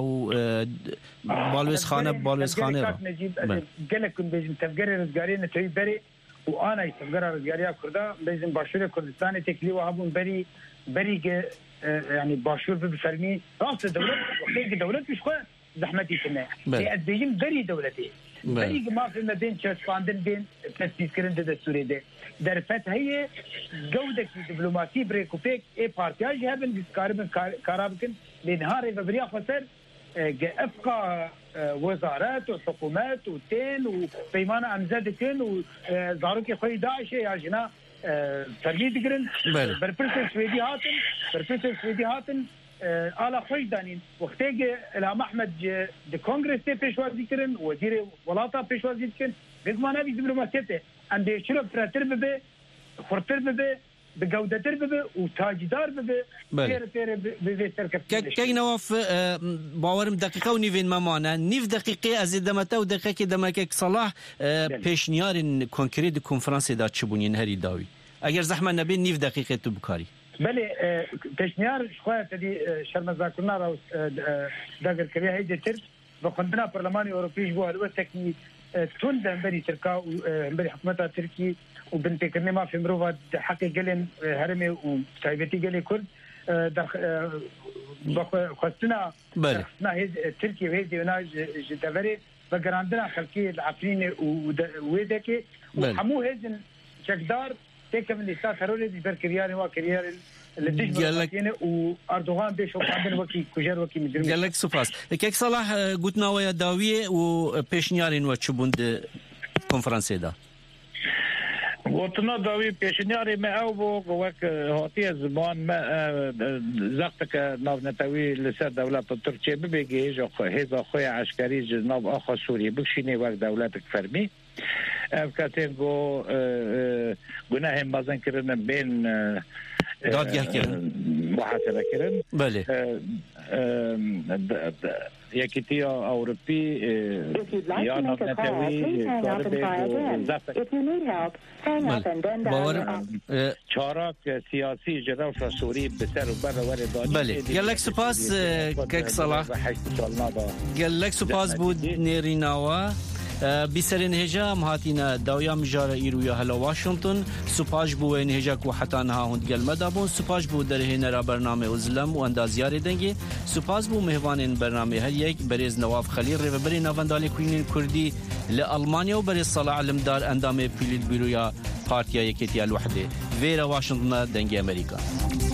بالويس خانه بالويس خانه را قالك كنت بيجم تفجر رزقاري نتوي بري وانا يتفجر رزقاريا كردا بيجم باشور كردستان تكلي وهابون بري يعني باشور بفرمي راس الدولة وخيك دولة مش خو زحمتي سنه بيجم بري دولتي بري ما في ما بين تشسباندن بين تسبيس كرن دستوري ده درفت هي جودة دبلوماسي بريكوبيك اي بارتياج هبن بسكاربن كارابكن لنهار ببريا خسر افقى وزارات وحكومات وتين وبيمانة امزادتين وزاروكي خوي داعش يا جنا ترميد قرن برفلسل سويدي هاتن على خوش دانين وقتيج الهام احمد دي كونغرس تي بيشوازي كرن وزير ولاطة بيشوازي كرن بزمان هذه دبلوماسيته عندي شرب فراتر ببه خورتر ببه بجودتر ببه وتاجدار ببه تير ببه تركب كي نواف باورم دقيقة ونيفين مامانا نيف دقيقة أزيدمتا ودقيقة دمكك صلاح بيشنيار كونكريت كونفرنس دا تشبونين هري داوي أجر زحمة نبي نيف دقيقة تبكاري بله بيشنيار شوية تدي شرمزا كنا راو داقر كريا هيدا ترك وقندنا برلماني أوروبي جبوها الوثكي تون همبري تركا وهمبري حكومتها تركي وبنتي كرني ما في مروفا حقي قلن هرمي وسايبتي قلي كرد خواستنا بله نه ترکیه وی دیونا جدوری و گراندنا خلقی العفرین وده که همو هزن چکدار تکم لیستا تروری دی بر کریار و کریار لدیش و اردوغان بشو قاندن وکی کجر وکی مدرم گلک سپاس کیک صلاح گوتناوی داویه و پیشنیارین و چبوند کنفرانسی دا وطنا داوی پیشنیاری ما او بو وک هاتی زبان ما زقتك ناونتوی لسر دولت ترکیه ببیگی جو هزا خوی عسکری جناب آخا سوریه بکشینی وک دولت فرمی افکاتین گو گناه مازن کردن بین دادگاه کردن محاسبه کردن بله یکیتیا اوروپی یا ناونتوی باور چارک سیاسی جراف سوری بسر و بر دادی بله گلک سپاس کیک صلاح گلک سپاس بود نیریناوا بسرین هجا مهاتینا داویا مجاره ایرویا هلا واشنطن سپاش بو هجا کو حتی نها هند گل مدابون سپاش بو در هنرا برنامه ازلم و اندازیار دنگی سپاس بو مهوانین برنامه هر یک بریز نواف خلیل ری و بری نواندالی کوینین کردی لألمانیا و بریز صلاح علمدار اندام پیلیل بیرویا پارتیا یکیتیا الوحده ویرا واشنطن دنگی امریکا